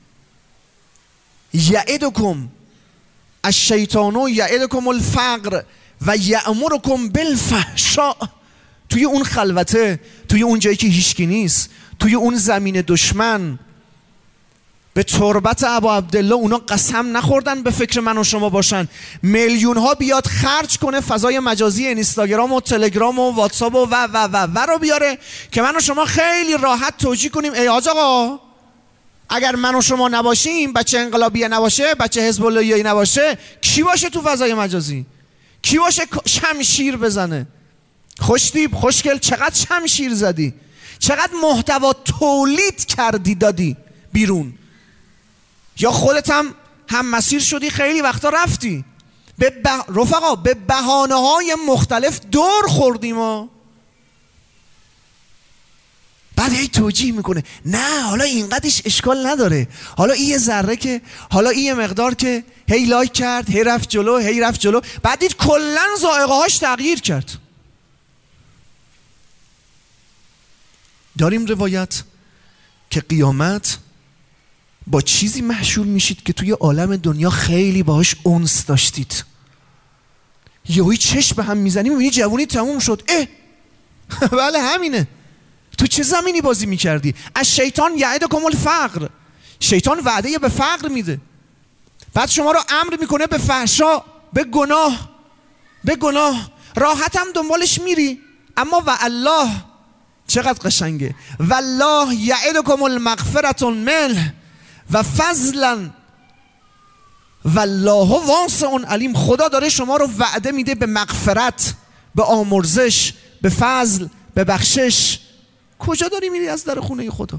یعدکم الشیطان یعدکم الفقر و یأمرکم بالفحشاء. توی اون خلوته، توی اون جایی که هیچکی نیست، توی اون زمین دشمن، به تربت ابا عبدالله اونا قسم نخوردن به فکر من و شما باشن. میلیون ها بیاد خرج کنه فضای مجازی اینستاگرام و تلگرام و واتساپ و رو بیاره که من و شما خیلی راحت توجیه کنیم ای حاج آقا اگر من و شما نباشیم، بچه انقلابیه نباشه، بچه حزب اللهی نباشه، کی باشه تو فضای مجازی؟ کی باشه شمشیر بزنه؟ خوشتیب خوشگل چقدر شمشیر زدی، چقدر محتوا تولید کردی دادی بیرون، یا خودت هم مسیر شدی خیلی وقتا رفتی رفقا به بهانه های مختلف دور خوردیم و بعد هی توجیه میکنه نه حالا اینقدرش اشکال نداره، حالا این یه ذره که، حالا این یه مقدار که، هی لایک کرد، هی رفت جلو، بعد دید کلن ذائقه هاش تغییر کرد. داریم روایت که قیامت با چیزی محشور میشید که توی عالم دنیا خیلی باهاش انس داشتید. یهویی چشم به هم میزنی میبینی جوونی تموم شد. بله همینه. تو چه زمینی بازی میکردی؟ از شیطان یعدکم الفقر. شیطان وعده به فقر میده، بعد شما رو امر میکنه به فحشا، به گناه. راحت هم دنبالش میری، اما و الله چقدر قشنگه. والله یعدکم المغفرة منه و فضلا والله واسع علیم. خدا داره شما رو وعده میده به مغفرت، به آمرزش، به فضل، به بخشش. کجا داری میری از در خونه خدا؟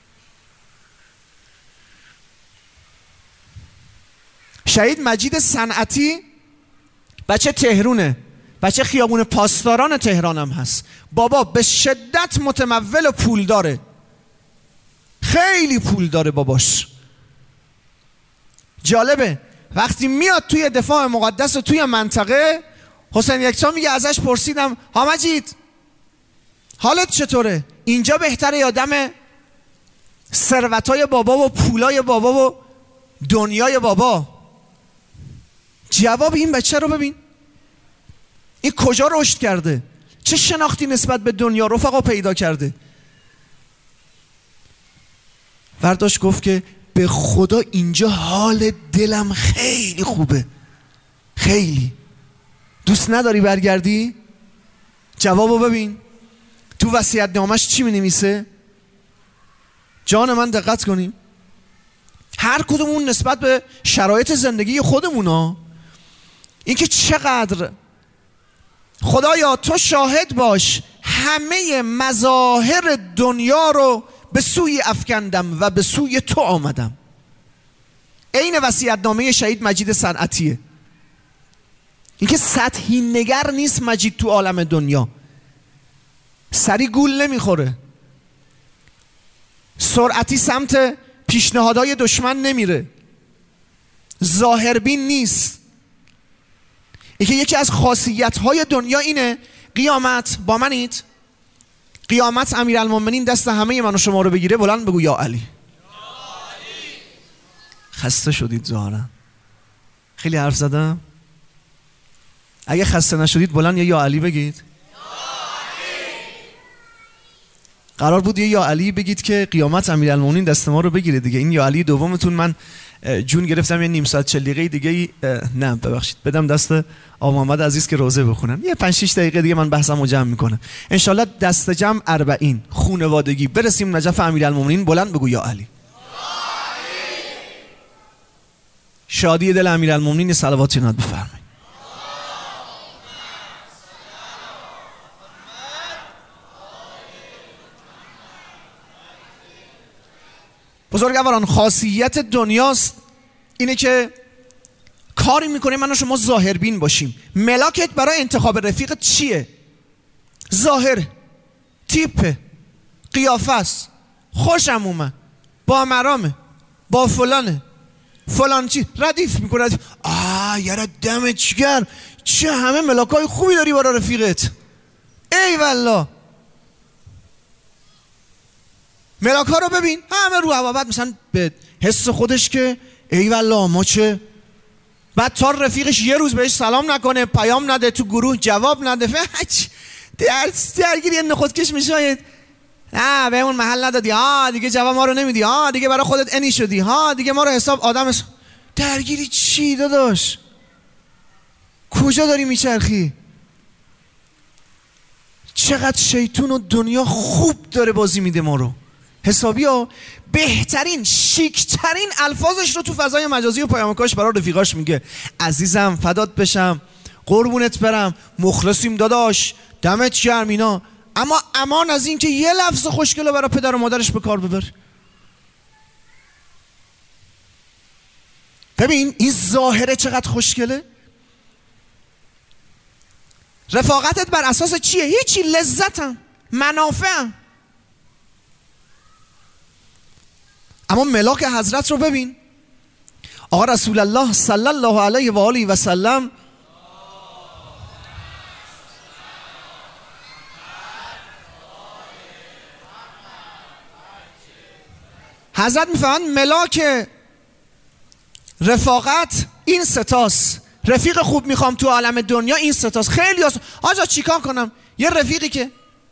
شهید مجید صنعتی بچه تهرونه، بچه خیابون پاسداران تهران هم هست. بابا به شدت متمول و پول داره، خیلی پول داره باباش. جالبه وقتی میاد توی دفاع مقدس و توی منطقه، حسین یکتا میگه ازش پرسیدم ها مجید حالت چطوره؟ اینجا بهتره یا دم ثروتای بابا و پولای بابا و دنیای بابا؟ جواب این بچه رو ببین، این کجا رشد کرده، چه شناختی نسبت به دنیا رفقا پیدا کرده. برداشت گفت که به خدا اینجا حال دلم خیلی خوبه، خیلی. دوست نداری برگردی؟ جوابو ببین تو وصیت‌نامه‌اش چی می‌نویسه؟ جان من دقت کنیم، هر کدومون نسبت به شرایط زندگی خودمونا، این که چقدر خدایا تو شاهد باش همه مظاهر دنیا رو به سوی افکندم و به سوی تو آمدم. این وصیت‌نامه شهید مجید صنعتیه. این که سطحی نگر نیست مجید تو عالم دنیا، سری گول نمیخوره، سرعتی سمت پیشنهادهای دشمن نمیره، ظاهربین نیست. این که یکی از خاصیت‌های دنیا اینه، قیامت با منید، قیامت امیرالمومنین دست همه من و شما رو بگیره، بلند بگو یا علی. خسته شدید ظاهرا، خیلی حرف زدم. اگه خسته نشدید بلند یا علی بگید. قرار بود یا علی بگید که قیامت امیرالمومنین دست ما رو بگیره دیگه. این یا علی دومتون من جون گرفتم یه نیم ساعت 40 دقیقه دیگه نه ببخشید بدم دست آقا محمد عزیز که روزه بخونن، یه 5-6 دقیقه دیگه من بحثمو جمع میکنم انشالله. دست جمع 40 خونوادگی برسیم نجف امیرالمومنین، بلند بگو یا علی. شادی دل امیرالمومنین صلوات جنات بفرمایید. بزرگواران خاصیت دنیاست اینه که کاری میکنه من و شما ظاهربین باشیم. ملاکت برای انتخاب رفیقت چیه؟ ظاهر، تیپ، قیافه است، خوشم اومد، با مرامه، با فلانه، فلان چی ردیف میکنه. یاره دمت چیگر، چه همه ملاکای خوبی داری برای رفیقت. ای والله ملاک ها رو ببین، همه رو هوا. مثلا به حس خودش که ای والله ما چه، بعد تا رفیقش یه روز بهش سلام نکنه، پیام نده، تو گروه جواب نده، درگیری نخودکش میشه. به اون محل ندادی، دیگه جواب ما رو نمیدی، دیگه برای خودت انی شدی، دیگه ما رو حساب آدم درگیری چی داداش؟ کجا داری میچرخی؟ چقدر شیطون و دنیا خوب داره بازی میده ما رو. حسابی ها بهترین شیکترین الفاظش رو تو فضای مجازی و پیامکاش برای رفیقاش میگه. عزیزم، فدات بشم، قربونت برم، مخلصیم داداش، دمت گرم اینا. اما امان از این که یه لفظ خوشگل رو برای پدر و مادرش به کار ببر. ببین این ظاهره چقدر خوشگله. رفاقتت بر اساس چیه؟ هیچی، لذتم، منافعم. اما ملاک حضرت رو ببین. آقا رسول الله صلی الله علیه و آله و سلم حضرت میفهمند ملاک رفاقت این ستاست. رفیق خوب میخوام تو عالم دنیا این ستاست. خیلی آجا چیکار کنم؟ یه رفیقی که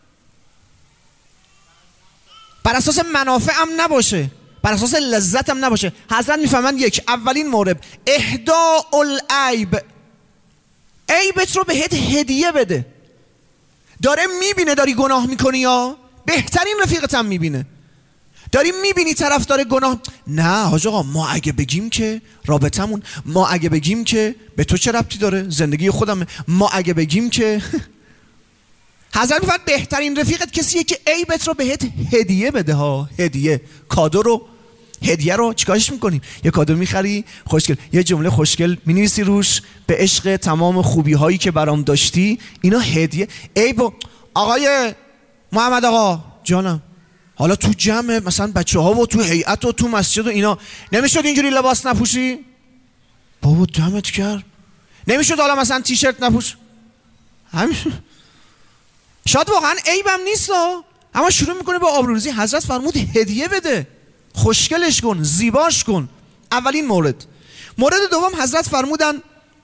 بر اساس منافعم نباشه، بر اساس لذتم نباشه. حضرت میفهمند یک، اولین مورد اهداء العیب، عیبت رو بهت هدیه بده. داره میبینه داری گناه میکنی، یا بهترین رفیقت هم میبینه. داری میبینی طرف داره گناه، نه حاج آقا ما اگه بگیم که رابطمون، ما اگه بگیم که به تو چه ربطی داره، زندگی خودمه، ما اگه بگیم که حضرت میفرد بهترین رفیقت کسیه که عیبت رو بهت هدیه بده. هدیه، کادو رو، هدیه رو چیکارش میکنیم؟ یه کادو میخری خوشگل، یه جمله خوشگل مینویسی روش، به عشق تمام خوبی هایی که برام داشتی، اینا هدیه. عیب. آقای محمد آقا جانم، حالا تو جمع مثلا بچه ها و تو هیئت و تو مسجد و اینا نمیشد اینجوری لباس نپوشی؟ بابا دمت کرد. نمیشد حالا مثلا تیشرت نپوش؟ همین شاید واقعا عیبم نیست، اما شروع میکنه با آبروریزی. حضرت فرمود هدیه بده، خوشگلش کن، زیباش کن. اولین مورد. مورد دوم حضرت فرمودن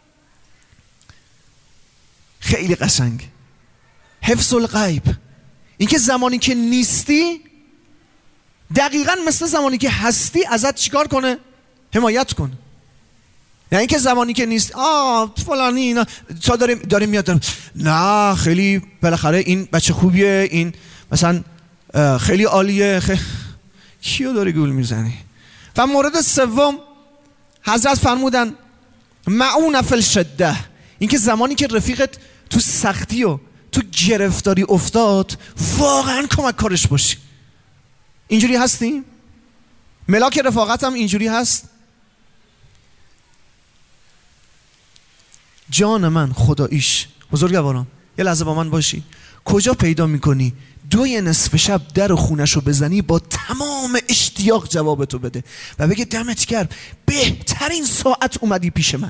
خیلی قشنگ، حفظ الغیب. اینکه زمانی که نیستی دقیقاً مثل زمانی که هستی ازت چیکار کنه؟ حمایت کنه. یعنی اینکه زمانی که نیست فلانی اینا تا داریم میاد، نه خیلی بالاخره این بچه خوبیه، این مثلا خیلی عالیه، کیو داری گول میزنی؟ و مورد سوم حضرت فرمودن معون فی الشده، اینکه زمانی که رفیقت تو سختی و تو گرفتاری افتاد واقعا کمک کارش باشی. اینجوری هستی؟ ملاک رفاقت هم اینجوری هست؟ جان من خداییش بزرگواران یه لحظه با من باشی. کجا پیدا میکنی 2 نصف شب در خونشو بزنی با تمام اشتیاق جوابتو بده و بگه دمت گرم، بهترین ساعت اومدی پیش من،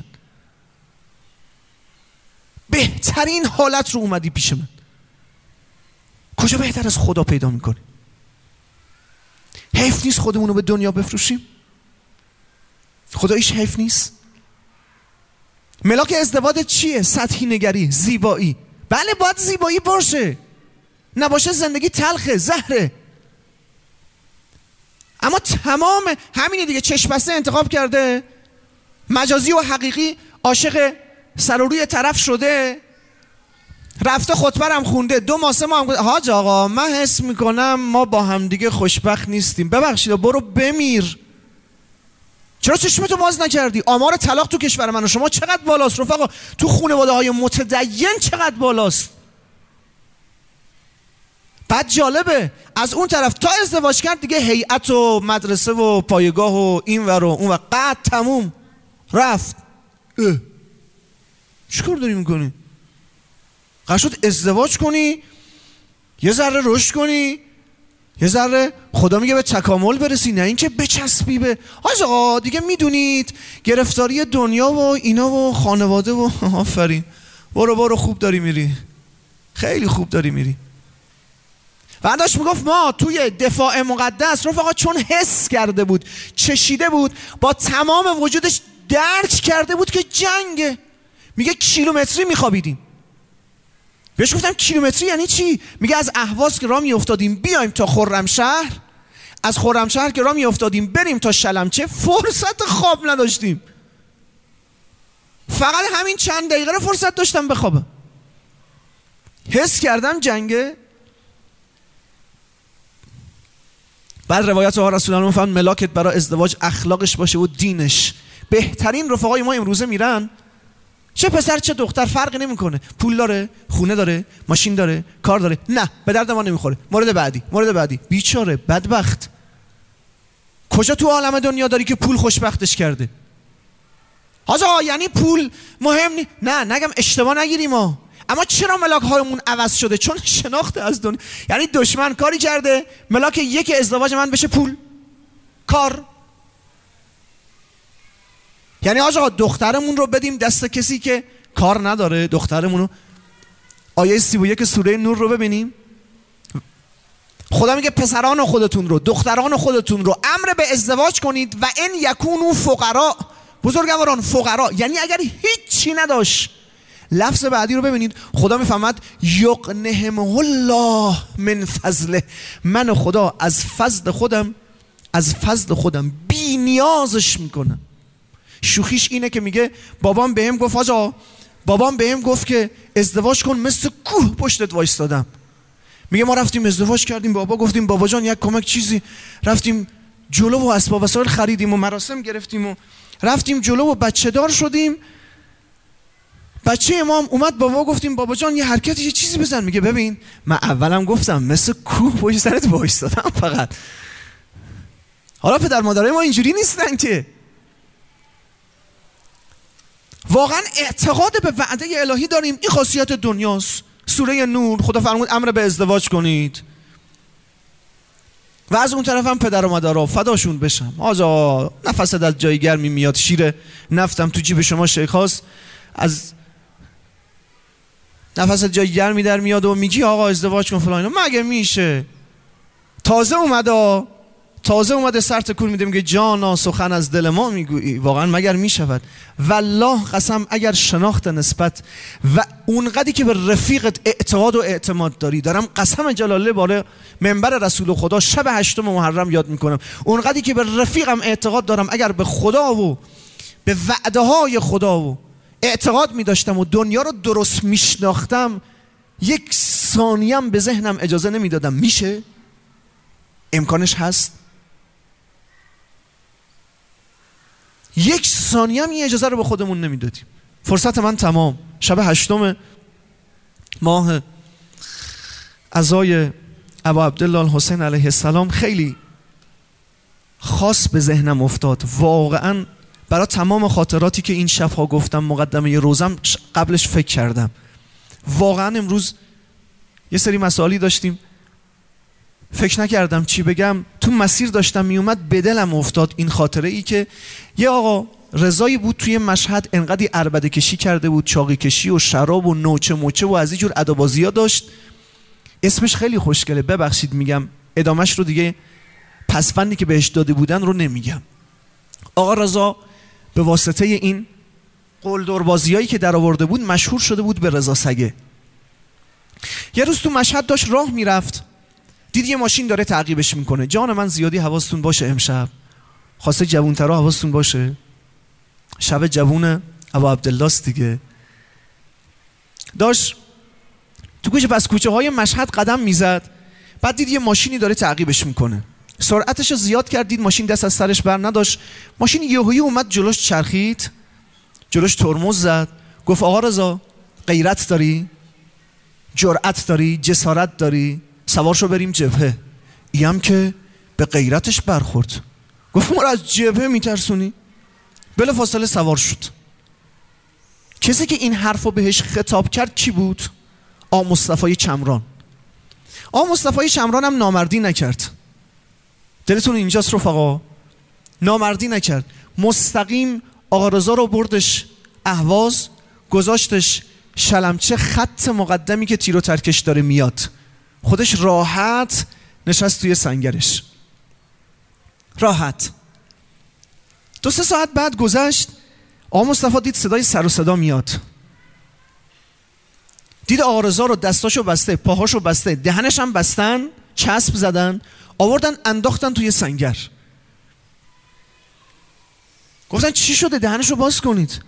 بهترین حالت رو اومدی پیش من. کجا بهتر از خدا پیدا میکنی؟ حیف نیست خودمونو به دنیا بفروشیم؟ خداییش حیف نیست؟ ملاک ازدواج چیه؟ سطحی نگری، زیبایی. بله باید زیبایی باشه، نباشه زندگی تلخه، زهره. اما تمام همینه دیگه، چشم بسته انتخاب کرده، مجازی و حقیقی عاشق سر و روی طرف شده، رفته خطبه هم خونده، 2 ماه 3 ماه هم حاج آقا من حس میکنم ما با هم دیگه خوشبخت نیستیم. ببخشید برو بمیر. چرا چشمتو باز نکردی؟ آمار طلاق تو کشور من و شما چقدر بالاست رفقا؟ تو خانواده های متدین چقدر بالاست؟ بعد جالبه از اون طرف تا ازدواج کرد دیگه هیئت و مدرسه و پایگاه و این ور و اون ور قد تموم رفت. چیکار داری میکنی؟ قرار شد ازدواج کنی، یه ذره رشد کنی، یه ذره خدا میگه به تکامل برسی، نه اینکه بچسبی به آقا دیگه میدونید گرفتاری دنیا و اینا و خانواده و آفرین برو خوب داری میری، خیلی خوب داری میری. و داشت میگفت ما توی دفاع مقدس رفقا چون حس کرده بود، چشیده بود، با تمام وجودش درک کرده بود که جنگه. میگه کیلومتری میخوابیدیم. بهش گفتم کیلومتری یعنی چی؟ میگه از اهواز که راه میافتادیم بیایم تا خرمشهر، از خرمشهر که راه میافتادیم بریم تا شلمچه، فرصت خواب نداشتیم، فقط همین چند دقیقه رو فرصت داشتم بخوابم. حس کردم جنگه. بعد روایت ها رسول الله میفهمن ملاکت برای ازدواج اخلاقش باشه و دینش. بهترین رفقای ما امروزه میرن، چه پسر چه دختر فرقی نمیکنه، پول داره، خونه داره، ماشین داره، کار داره، نه به درد ما نمیخوره. مورد بعدی بیچاره بدبخت. کجا تو عالم دنیا داری که پول خوشبختش کرده؟ آقا یعنی پول مهم نه نگم اشتباه نگیریم ما، اما چرا ملاک هایمون عوض شده؟ چون شناخت از دنیا. یعنی دشمن کاری کرده ملاک یک ازدواج من بشه پول، کار. یعنی آقا دخترمون رو بدیم دست کسی که کار نداره. دخترمون رو آیه 31 سوره نور رو ببینیم. خدا میگه پسران خودتون رو، دختران خودتون رو امر به ازدواج کنید و ان یکونوا فقراء. بزرگواران فقرا یعنی اگر هیچی نداشت. لفظ بعدی رو ببینید، خدا میفهمد یغنهم الله من فضله، من خدا از فضل خودم بی نیازش میکنم. شوخیش اینه که میگه بابام بهم گفت که ازدواج کن، مثل کوه پشتت وایستادم. میگه ما رفتیم ازدواج کردیم، بابا گفتیم بابا جان یک کمک چیزی، رفتیم جلو و اسباب وسایل خریدیم و مراسم گرفتیم و رفتیم جلو و بچه دار شدیم. بچه امام اومد، بابا گفتیم بابا جان یه حرکتی یه چیزی بزن. میگه ببین من اولم گفتم مثل کوه پشت سرت وایستادم فقط. حالا پدر مادرای ما اینجوری نیستن که. واقعا اعتقاد به وعده الهی داریم، این خاصیت دنیاست. سوره نور خدا فرمود امر به ازدواج کنید. و از اون طرف هم پدر و مادرها فداشون بشم، آجا نفست از جای گرمی میاد، شیر نفتم تو جیب شما شیخاست، از نفست جای گرمی در میاد و میگی آقا ازدواج کن فلان. مگه میشه؟ تازه اومده سر تکون میده میگه جانا سخن از دل ما میگویی. واقعا مگر میشود؟ والله قسم اگر شناخت نسبت و اونقدری که به رفیقت اعتقاد و اعتماد داری، دارم قسم جلاله باره منبر رسول خدا شب 8 محرم یاد میکنم، اونقدری که به رفیقم اعتقاد دارم، اگر به خدا و به وعده های خدا و اعتقاد میداشتم و دنیا رو درست میشناختم، یک ثانیم به ذهنم اجازه نمیدادم. میشه؟ امکانش هست؟ یک ثانیه هم این اجازه رو به خودمون نمیدادیم. فرصت من تمام. شب 8 ماه عزای ابا عبدالله الحسین علیه السلام خیلی خاص به ذهنم افتاد. واقعا برای تمام خاطراتی که این شبها گفتم مقدمه روزم قبلش فکر کردم. واقعا امروز یه سری مسائلی داشتیم، فکر نکردم چی بگم، تو مسیر داشتم میومد، به دلم افتاد این خاطره ای که یه آقا رضایی بود توی مشهد، انقدی عربده کشی کرده بود، چاقی کشی و شراب و نوچه موچه و از این جور ادابازی ها داشت. اسمش خیلی خوشگله، ببخشید میگم ادامش رو دیگه پسفندی که بهش داده بودن رو نمیگم. آقا رضا به واسطه این قلدربازی هایی که در آورده بود مشهور شده بود به رضا سگه. یه روز تو مشهد داشت راه میرفت، دید یه ماشین داره تعقیبش میکنه. جان من زیادی حواستون باشه، امشب خواسته جوونترها حواستون باشه، شب جوون ابا عبدالله است دیگه. داشت تو کوچه های مشهد قدم میزد، بعد دید یه ماشینی داره تعقیبش میکنه، سرعتش رو زیاد کرد، دید ماشین دست از سرش بر نداشت، ماشین یهویی اومد جلوش چرخید، جلوش ترمز زد، گفت آقا رضا غیرت داری؟ جرأت داری؟ جسارت داری؟ سوار شو بریم جبهه. ایم که به غیرتش برخورد، گفت ما رو از جبهه میترسونی؟ بلافاصله سوار شد. کسی که این حرفو بهش خطاب کرد کی بود؟ آقا مصطفی چمران. آقا مصطفی چمران هم نامردی نکرد. دلتون اینجاست رفقا، نامردی نکرد. مستقیم آقا رضا رو بردش اهواز، گذاشتش شلمچه، خط مقدمی که تیر و ترکش داره میاد. خودش راحت نشست توی سنگرش، راحت. 2-3 ساعت بعد گذشت، آقا مصطفی دید صدای سر و صدا میاد. دید آقا رضا رو دستاشو بسته، پاهاشو بسته، دهنش هم بستن، چسب زدن، آوردن انداختن توی سنگر. گفتن چی شده؟ دهنشو باز کنید.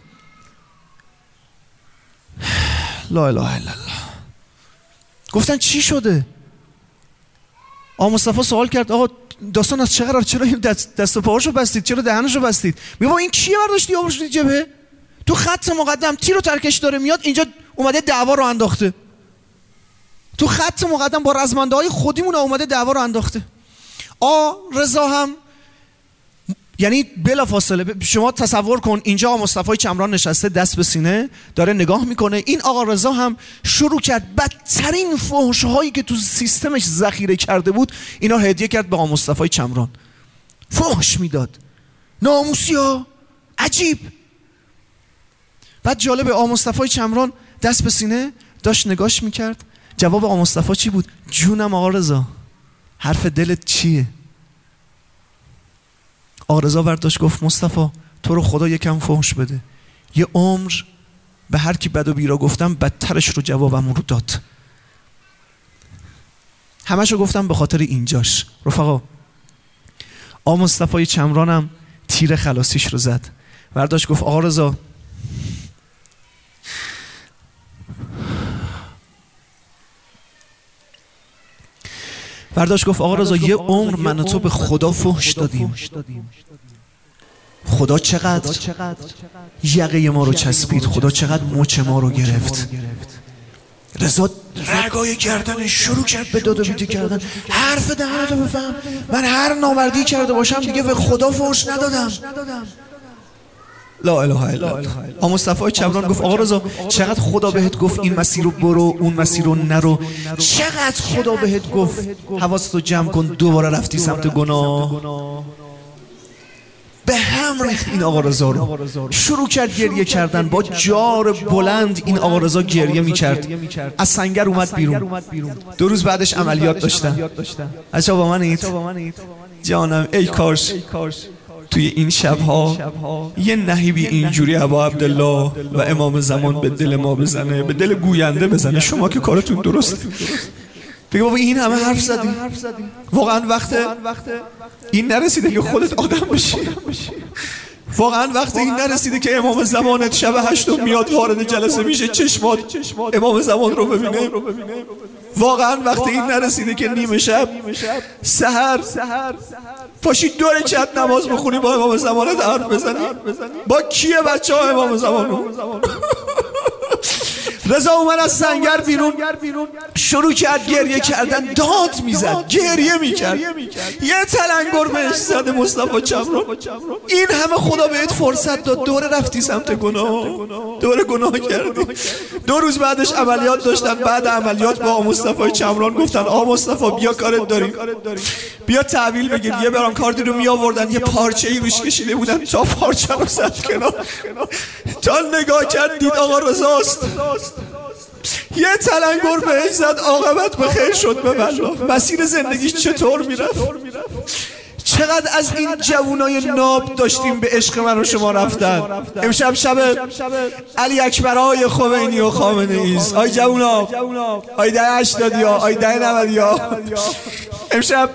لا اله الا الله. گفتن چی شده؟ آقا مصطفی سوال کرد آقا داستان از چه قرار؟ چرا این دست و پاهاشو بستید؟ چرا دهنشو بستید؟ میگه این کیه برداشتی آوردی جبهه؟ تو خط مقدم تیر و ترکش داره میاد، اینجا اومده دعوا رو انداخته. تو خط مقدم با رزمنده های خودیمون اومده دعوا رو انداخته. رضا هم یعنی بلافاصله شما تصور کن اینجا آقا مصطفی چمران نشسته دست به سینه داره نگاه میکنه، این آقا رضا هم شروع کرد بدترین فحش هایی که تو سیستمش ذخیره کرده بود اینا هدیه کرد به آقا مصطفی چمران. فحش میداد، ناموسی ها، عجیب. بعد جالب، آقا مصطفی چمران دست به سینه داشت نگاش میکرد. جواب آقا مصطفی چی بود؟ جونم آقا رضا، حرف دلت چیه؟ آقا رضا برداشت گفت مصطفی تو رو خدا یکم فحش بده، یه عمر به هر کی بد و بیرا گفتم بدترش رو جوابم رو داد. همشو گفتم به خاطر اینجاش. رفقا آقا مصطفی چمرانم تیر خلاصیش رو زد، برداشت گفت آقا رضا یه عمر من و تو به خدا فحش دادیم. خدا چقدر یقه ما رو چسبید، خدا چقدر مچ ما رو گرفت. رضا رگای گردنش شروع کرد به داد و بیدی کردن. حرف دهنتو بفهم، من هر نامردی کرده باشم دیگه به خدا فحش ندادم. لا اله الا الله. آقا مصطفی چمران گفت آقا رضا چقدر خدا بهت گفت این مسیر رو برو، اون مسیر رو نرو، چقدر خدا بهت گفت حواستو جمع کن، دوباره رفتی سمت گناه. به هم ریخت این آقا رضا رو، شروع کرد گریه کردن. با جار بلند این آقا رضا گریه میکرد، از سنگر اومد بیرون. 2 روز بعدش عملیات داشتن. اچھا با منید جانم، ای کاش توی این شبها یه نهیبی اینجوری ابا عبدالله و امام زمان به دل ما بزنه، به دل گوینده بزنه. شما که کارتون درسته. بگه بابا این همه حرف زدی، واقعا وقت این نرسیده که خودت آدم بشی؟ واقعا وقت این نرسیده که امام زمانت شب 8 میاد وارد جلسه میشه، چشمات امام زمان رو ببینه؟ واقعا وقت این نرسیده که نیمه شب سحر پاشی 2 رکعت نماز بخونی با امام زمانت حرف بزنی؟ با کیه بچه ها امام زمان رو؟ رضا اومد از سنگر بیرون، شروع کرد گریه کردن، داد میزد، گریه میکرد. یه تلنگر بهش زده مصطفی چمران، این همه خدا بهت فرصت داد، دوره رفتی سمت گناه، دوره گناه کردی. 2 روز بعدش عملیات داشتن. بعد عملیات با آقا مصطفی چمران گفتن آقا مصطفی بیا کارت داریم، بیا تحویل بگیر. یه برانکاردی رو می آوردن، یه پارچه‌ای روش کشیده بودن، تا پارچه رو زد کنار، تا نگاه کرد دید آقا رضاست. یه تلنگر بهش زد، عاقبت به خیر شد. به والله مسیر زندگیش چطور میرفت. چقدر از این جوانای ناب داشتیم به عشق من و شما رفتن. امشب شب علی اکبرای خمینی و خامنه ایست. آی جوونا، آی 80 ها، آی 90 ها، امشب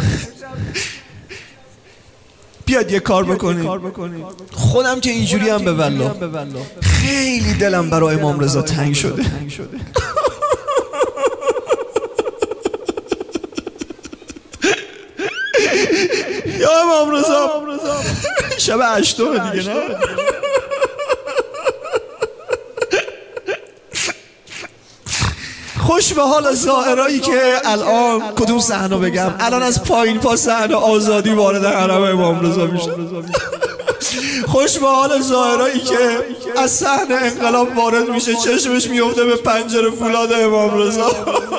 بیاد یه کار بکنید. خودم که اینجوری هم به والله خیلی دلم برای امام رضا تنگ شده. یا امام رضا شب 8 دیگه، نه؟ خوش به حال زائرایی که الان کدوم صحنه بگم، الان از پایین پا صحنه آزادی وارد حرم امام رضا میشه. خوش به حال زائرایی که از صحنه انقلاب وارد میشه، چشمش میفته به پنجره فولاد امام رضا.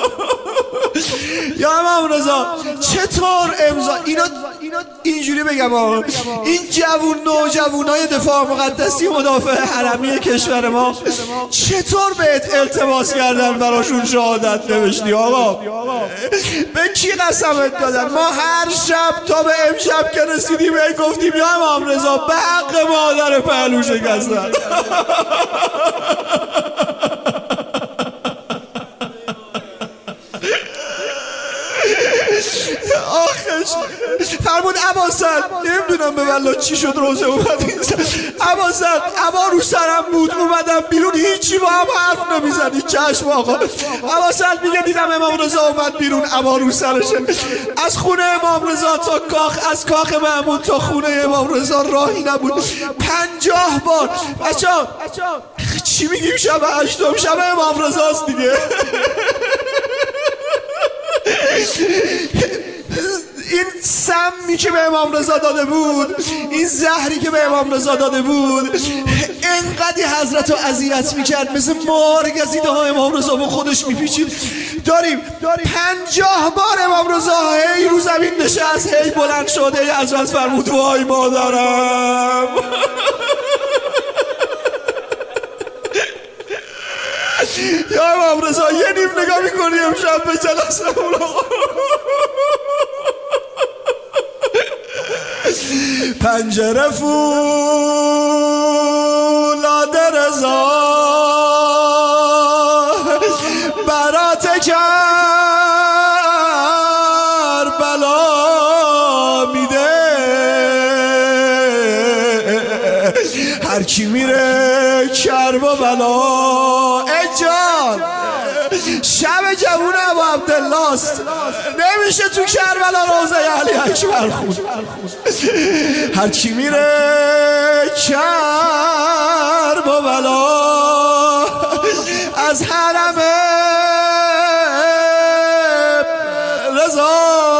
یا امام رضا چطور امضا اینا اینجوری بگم آقا، این نوجوانای دفاع مقدسی و مدافع حرمی کشور ما چطور بهت التماس کردن براشون شهادت نوشتی آقا؟ به کی قسمت دادن؟ ما هر شب تا به امشب که رسیدیم گفتیم یا امام رضا به حق مادر پهلو شکستن. آخش فرمود عباسد نمیدونم به والله چی شد روزه اومد عباسد عبا رو سرم بود اومدم بیرون هیچی با هم حرف نمیزنی. چشم آقا. عباسد میگه دیدم امام رضا اومد بیرون عبا رو سرشه. از خونه امام رضا تا کاخ، از کاخ محمود تا خونه امام رضا راهی نبود. 50 بار. بچه‌ها چی میگیم شب 8م شب امام رضاست دیگه. این سمی که به امام رضا داده بود، این زهری که به امام رضا داده بود، انقدی حضرت رو اذیت میکرد مثل مار گزیده ها امام رضا با خودش میپیچید. داریم 50 بار امام رضا هی رو زمین نشست، هی بلند شد، هی حضرت فرمود وای مادرم. یا امام رضا یه نیم نگاه میکنی امشب به جلسه اون. پنجره فولاد رضا برات کربلا میده. هر کی میره کربلا ای جان شب جوون ابو عبدالله است، نمیشه تو کربلا روزه علی اکبر خون. هر کی میره کربلا از حرم رضا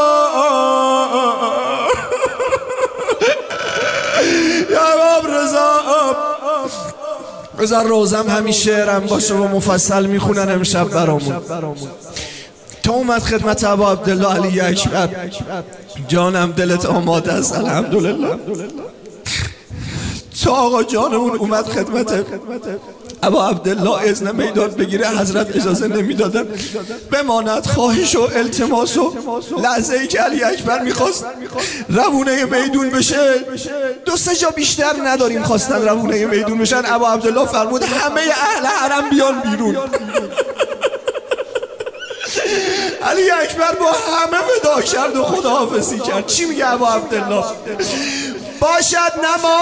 یا امام رضا. بذار روزم همیشه شعرم باشه و مفصل میخونن امشب برامون. تا اومد خدمت ابو عبدالله علی اکبر، جانم دلت آماده است الحمدلله. تا آقا جانمون اومد خدمت ابو عبدالله اذن میدان بگیره، حضرت اجازه نمیدادن بماند. خواهش و التماس و لحظه ای که علی اکبر میخواست روونه میدون بشه، 2-3 جا بیشتر نداریم خواستن روونه میدون بشن، ابو عبدالله فرمود همه اهل حرم بیان بیرون. علی اکبر با همه وداع کرد و خداحافظی کرد. چی میگه ابو عبدالله؟ باشد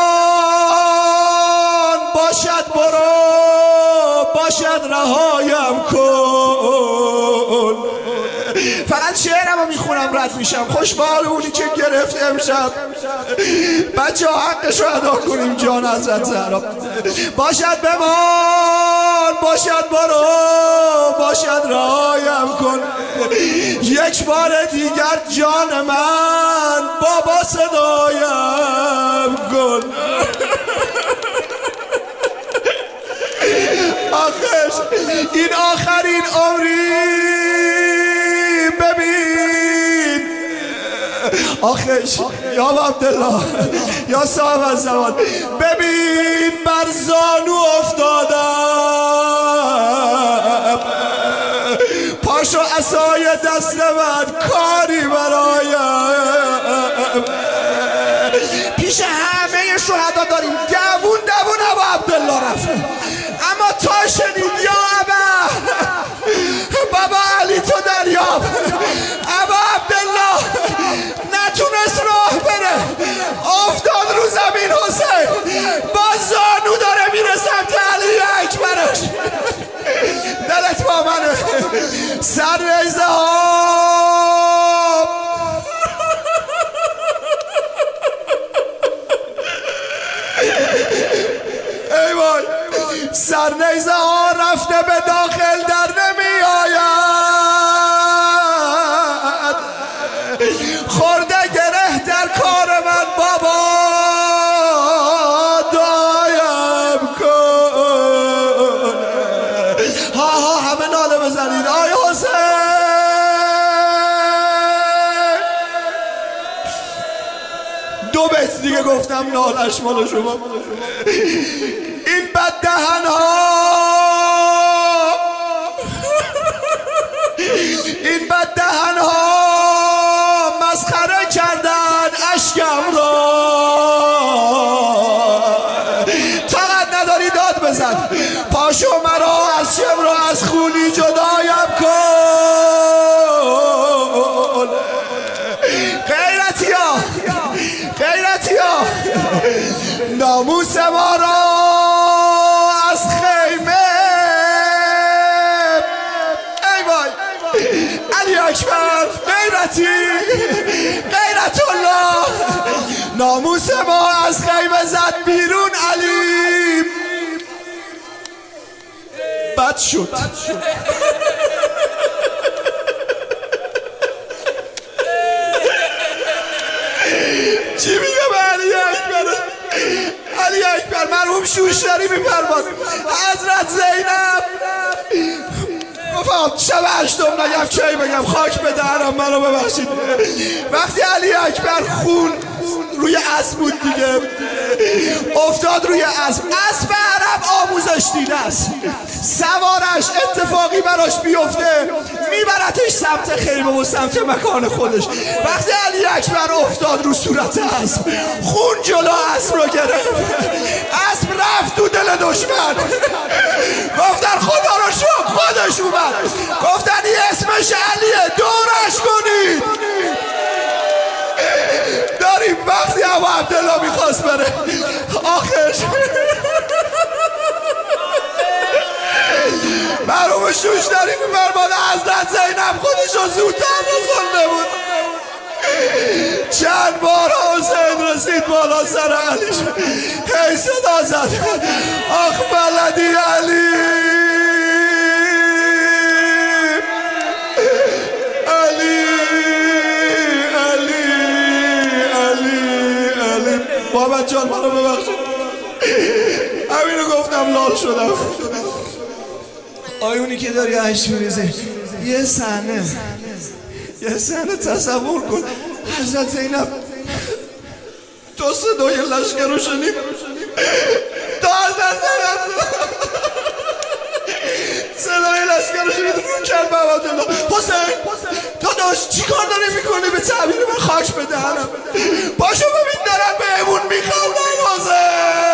نمان باشد برو باشد رهایم کن. فقط شعرمو میخونم رد میشم. خوش به حال اونی که گرفت امشب. بچه ها حقش رو ادا کنیم جان حضرت زهرا. باشد بمان باشد برو باشد رهایم کن. یک بار دیگر جان من بابا صدایم کن. آخش این آخرین عمری ببین. آخش یا عبدالله یا صاحب الزمان ببین بر زانو افتادم، پاشو عصای دست من کاری برایم. پیش همه شهدا داریم دوون ابو عبدالله رفت، اما تا شنید یا ابا بابا علی تو دریاب، ابا عبدالله نتونست راه بره، افتاد رو زمین. حسین با زانو داره میره سمت علی اکبرش. دلت با منه سر ریزه ها ای وای، سر نیزه ها رفته به داخل در نمی آید. ها همه ناله بزنید آی حسین. دو بیت دیگه گفتم نالش مال شما. این بددهن ها این بددهن ها مسخره کردن اشکم را. طاقت نداری داد بزن، پاشو مرا از شمر و از خونی جدایم کن. غیرتیا ناموس ما را از خیمه. ای وای علی اکبر غیرت الله ناموس ما از خیمه زد بیرون. علی بد شد. چی میگه به علی اکبر؟ علی اکبر مرحوم شوشتری میفرماد حضرت زینب گفتم شب هشتم نگم کی بگم خاک به دهنم منو ببخشید. وقتی علی اکبر خون روی اسب بود دیگه افتاد روی اسب عرب آموزش دیده است، سوارش اتفاقی براش بیفته میبرتش سمت خیمه و سمت مکان خودش. وقتی علی اکبر افتاد رو صورت اسب خون جلو اسب رو گرفت، اسب رفت تو دل دشمن. گفتن خدا رو شکر خودش اومد. گفتن این اسمش علیه دورش کنید. داریم وقتی ابو عبدالله میخواست بره آخرش مرحوم شوشتری میفرماد حضرت زینب خودشو زودتر رسونده بود. چند بار حسین رسید بالا سر علیش هی صدا زد آخ بلدی علی بابا جان منو ببخشید. همینو گفتم لال شدم. آیونی که داری عشق میریزه یه صحنه تصور کن حضرت زینب تو صدای لشکر رو شنید صدای لشکر رو شنید رو کرد بابا عبدالله حسین داداش چی کار داری میکنی به تعبیر من خاک به دهنم. پاشو ببین دارم بهمون میخوام حسین.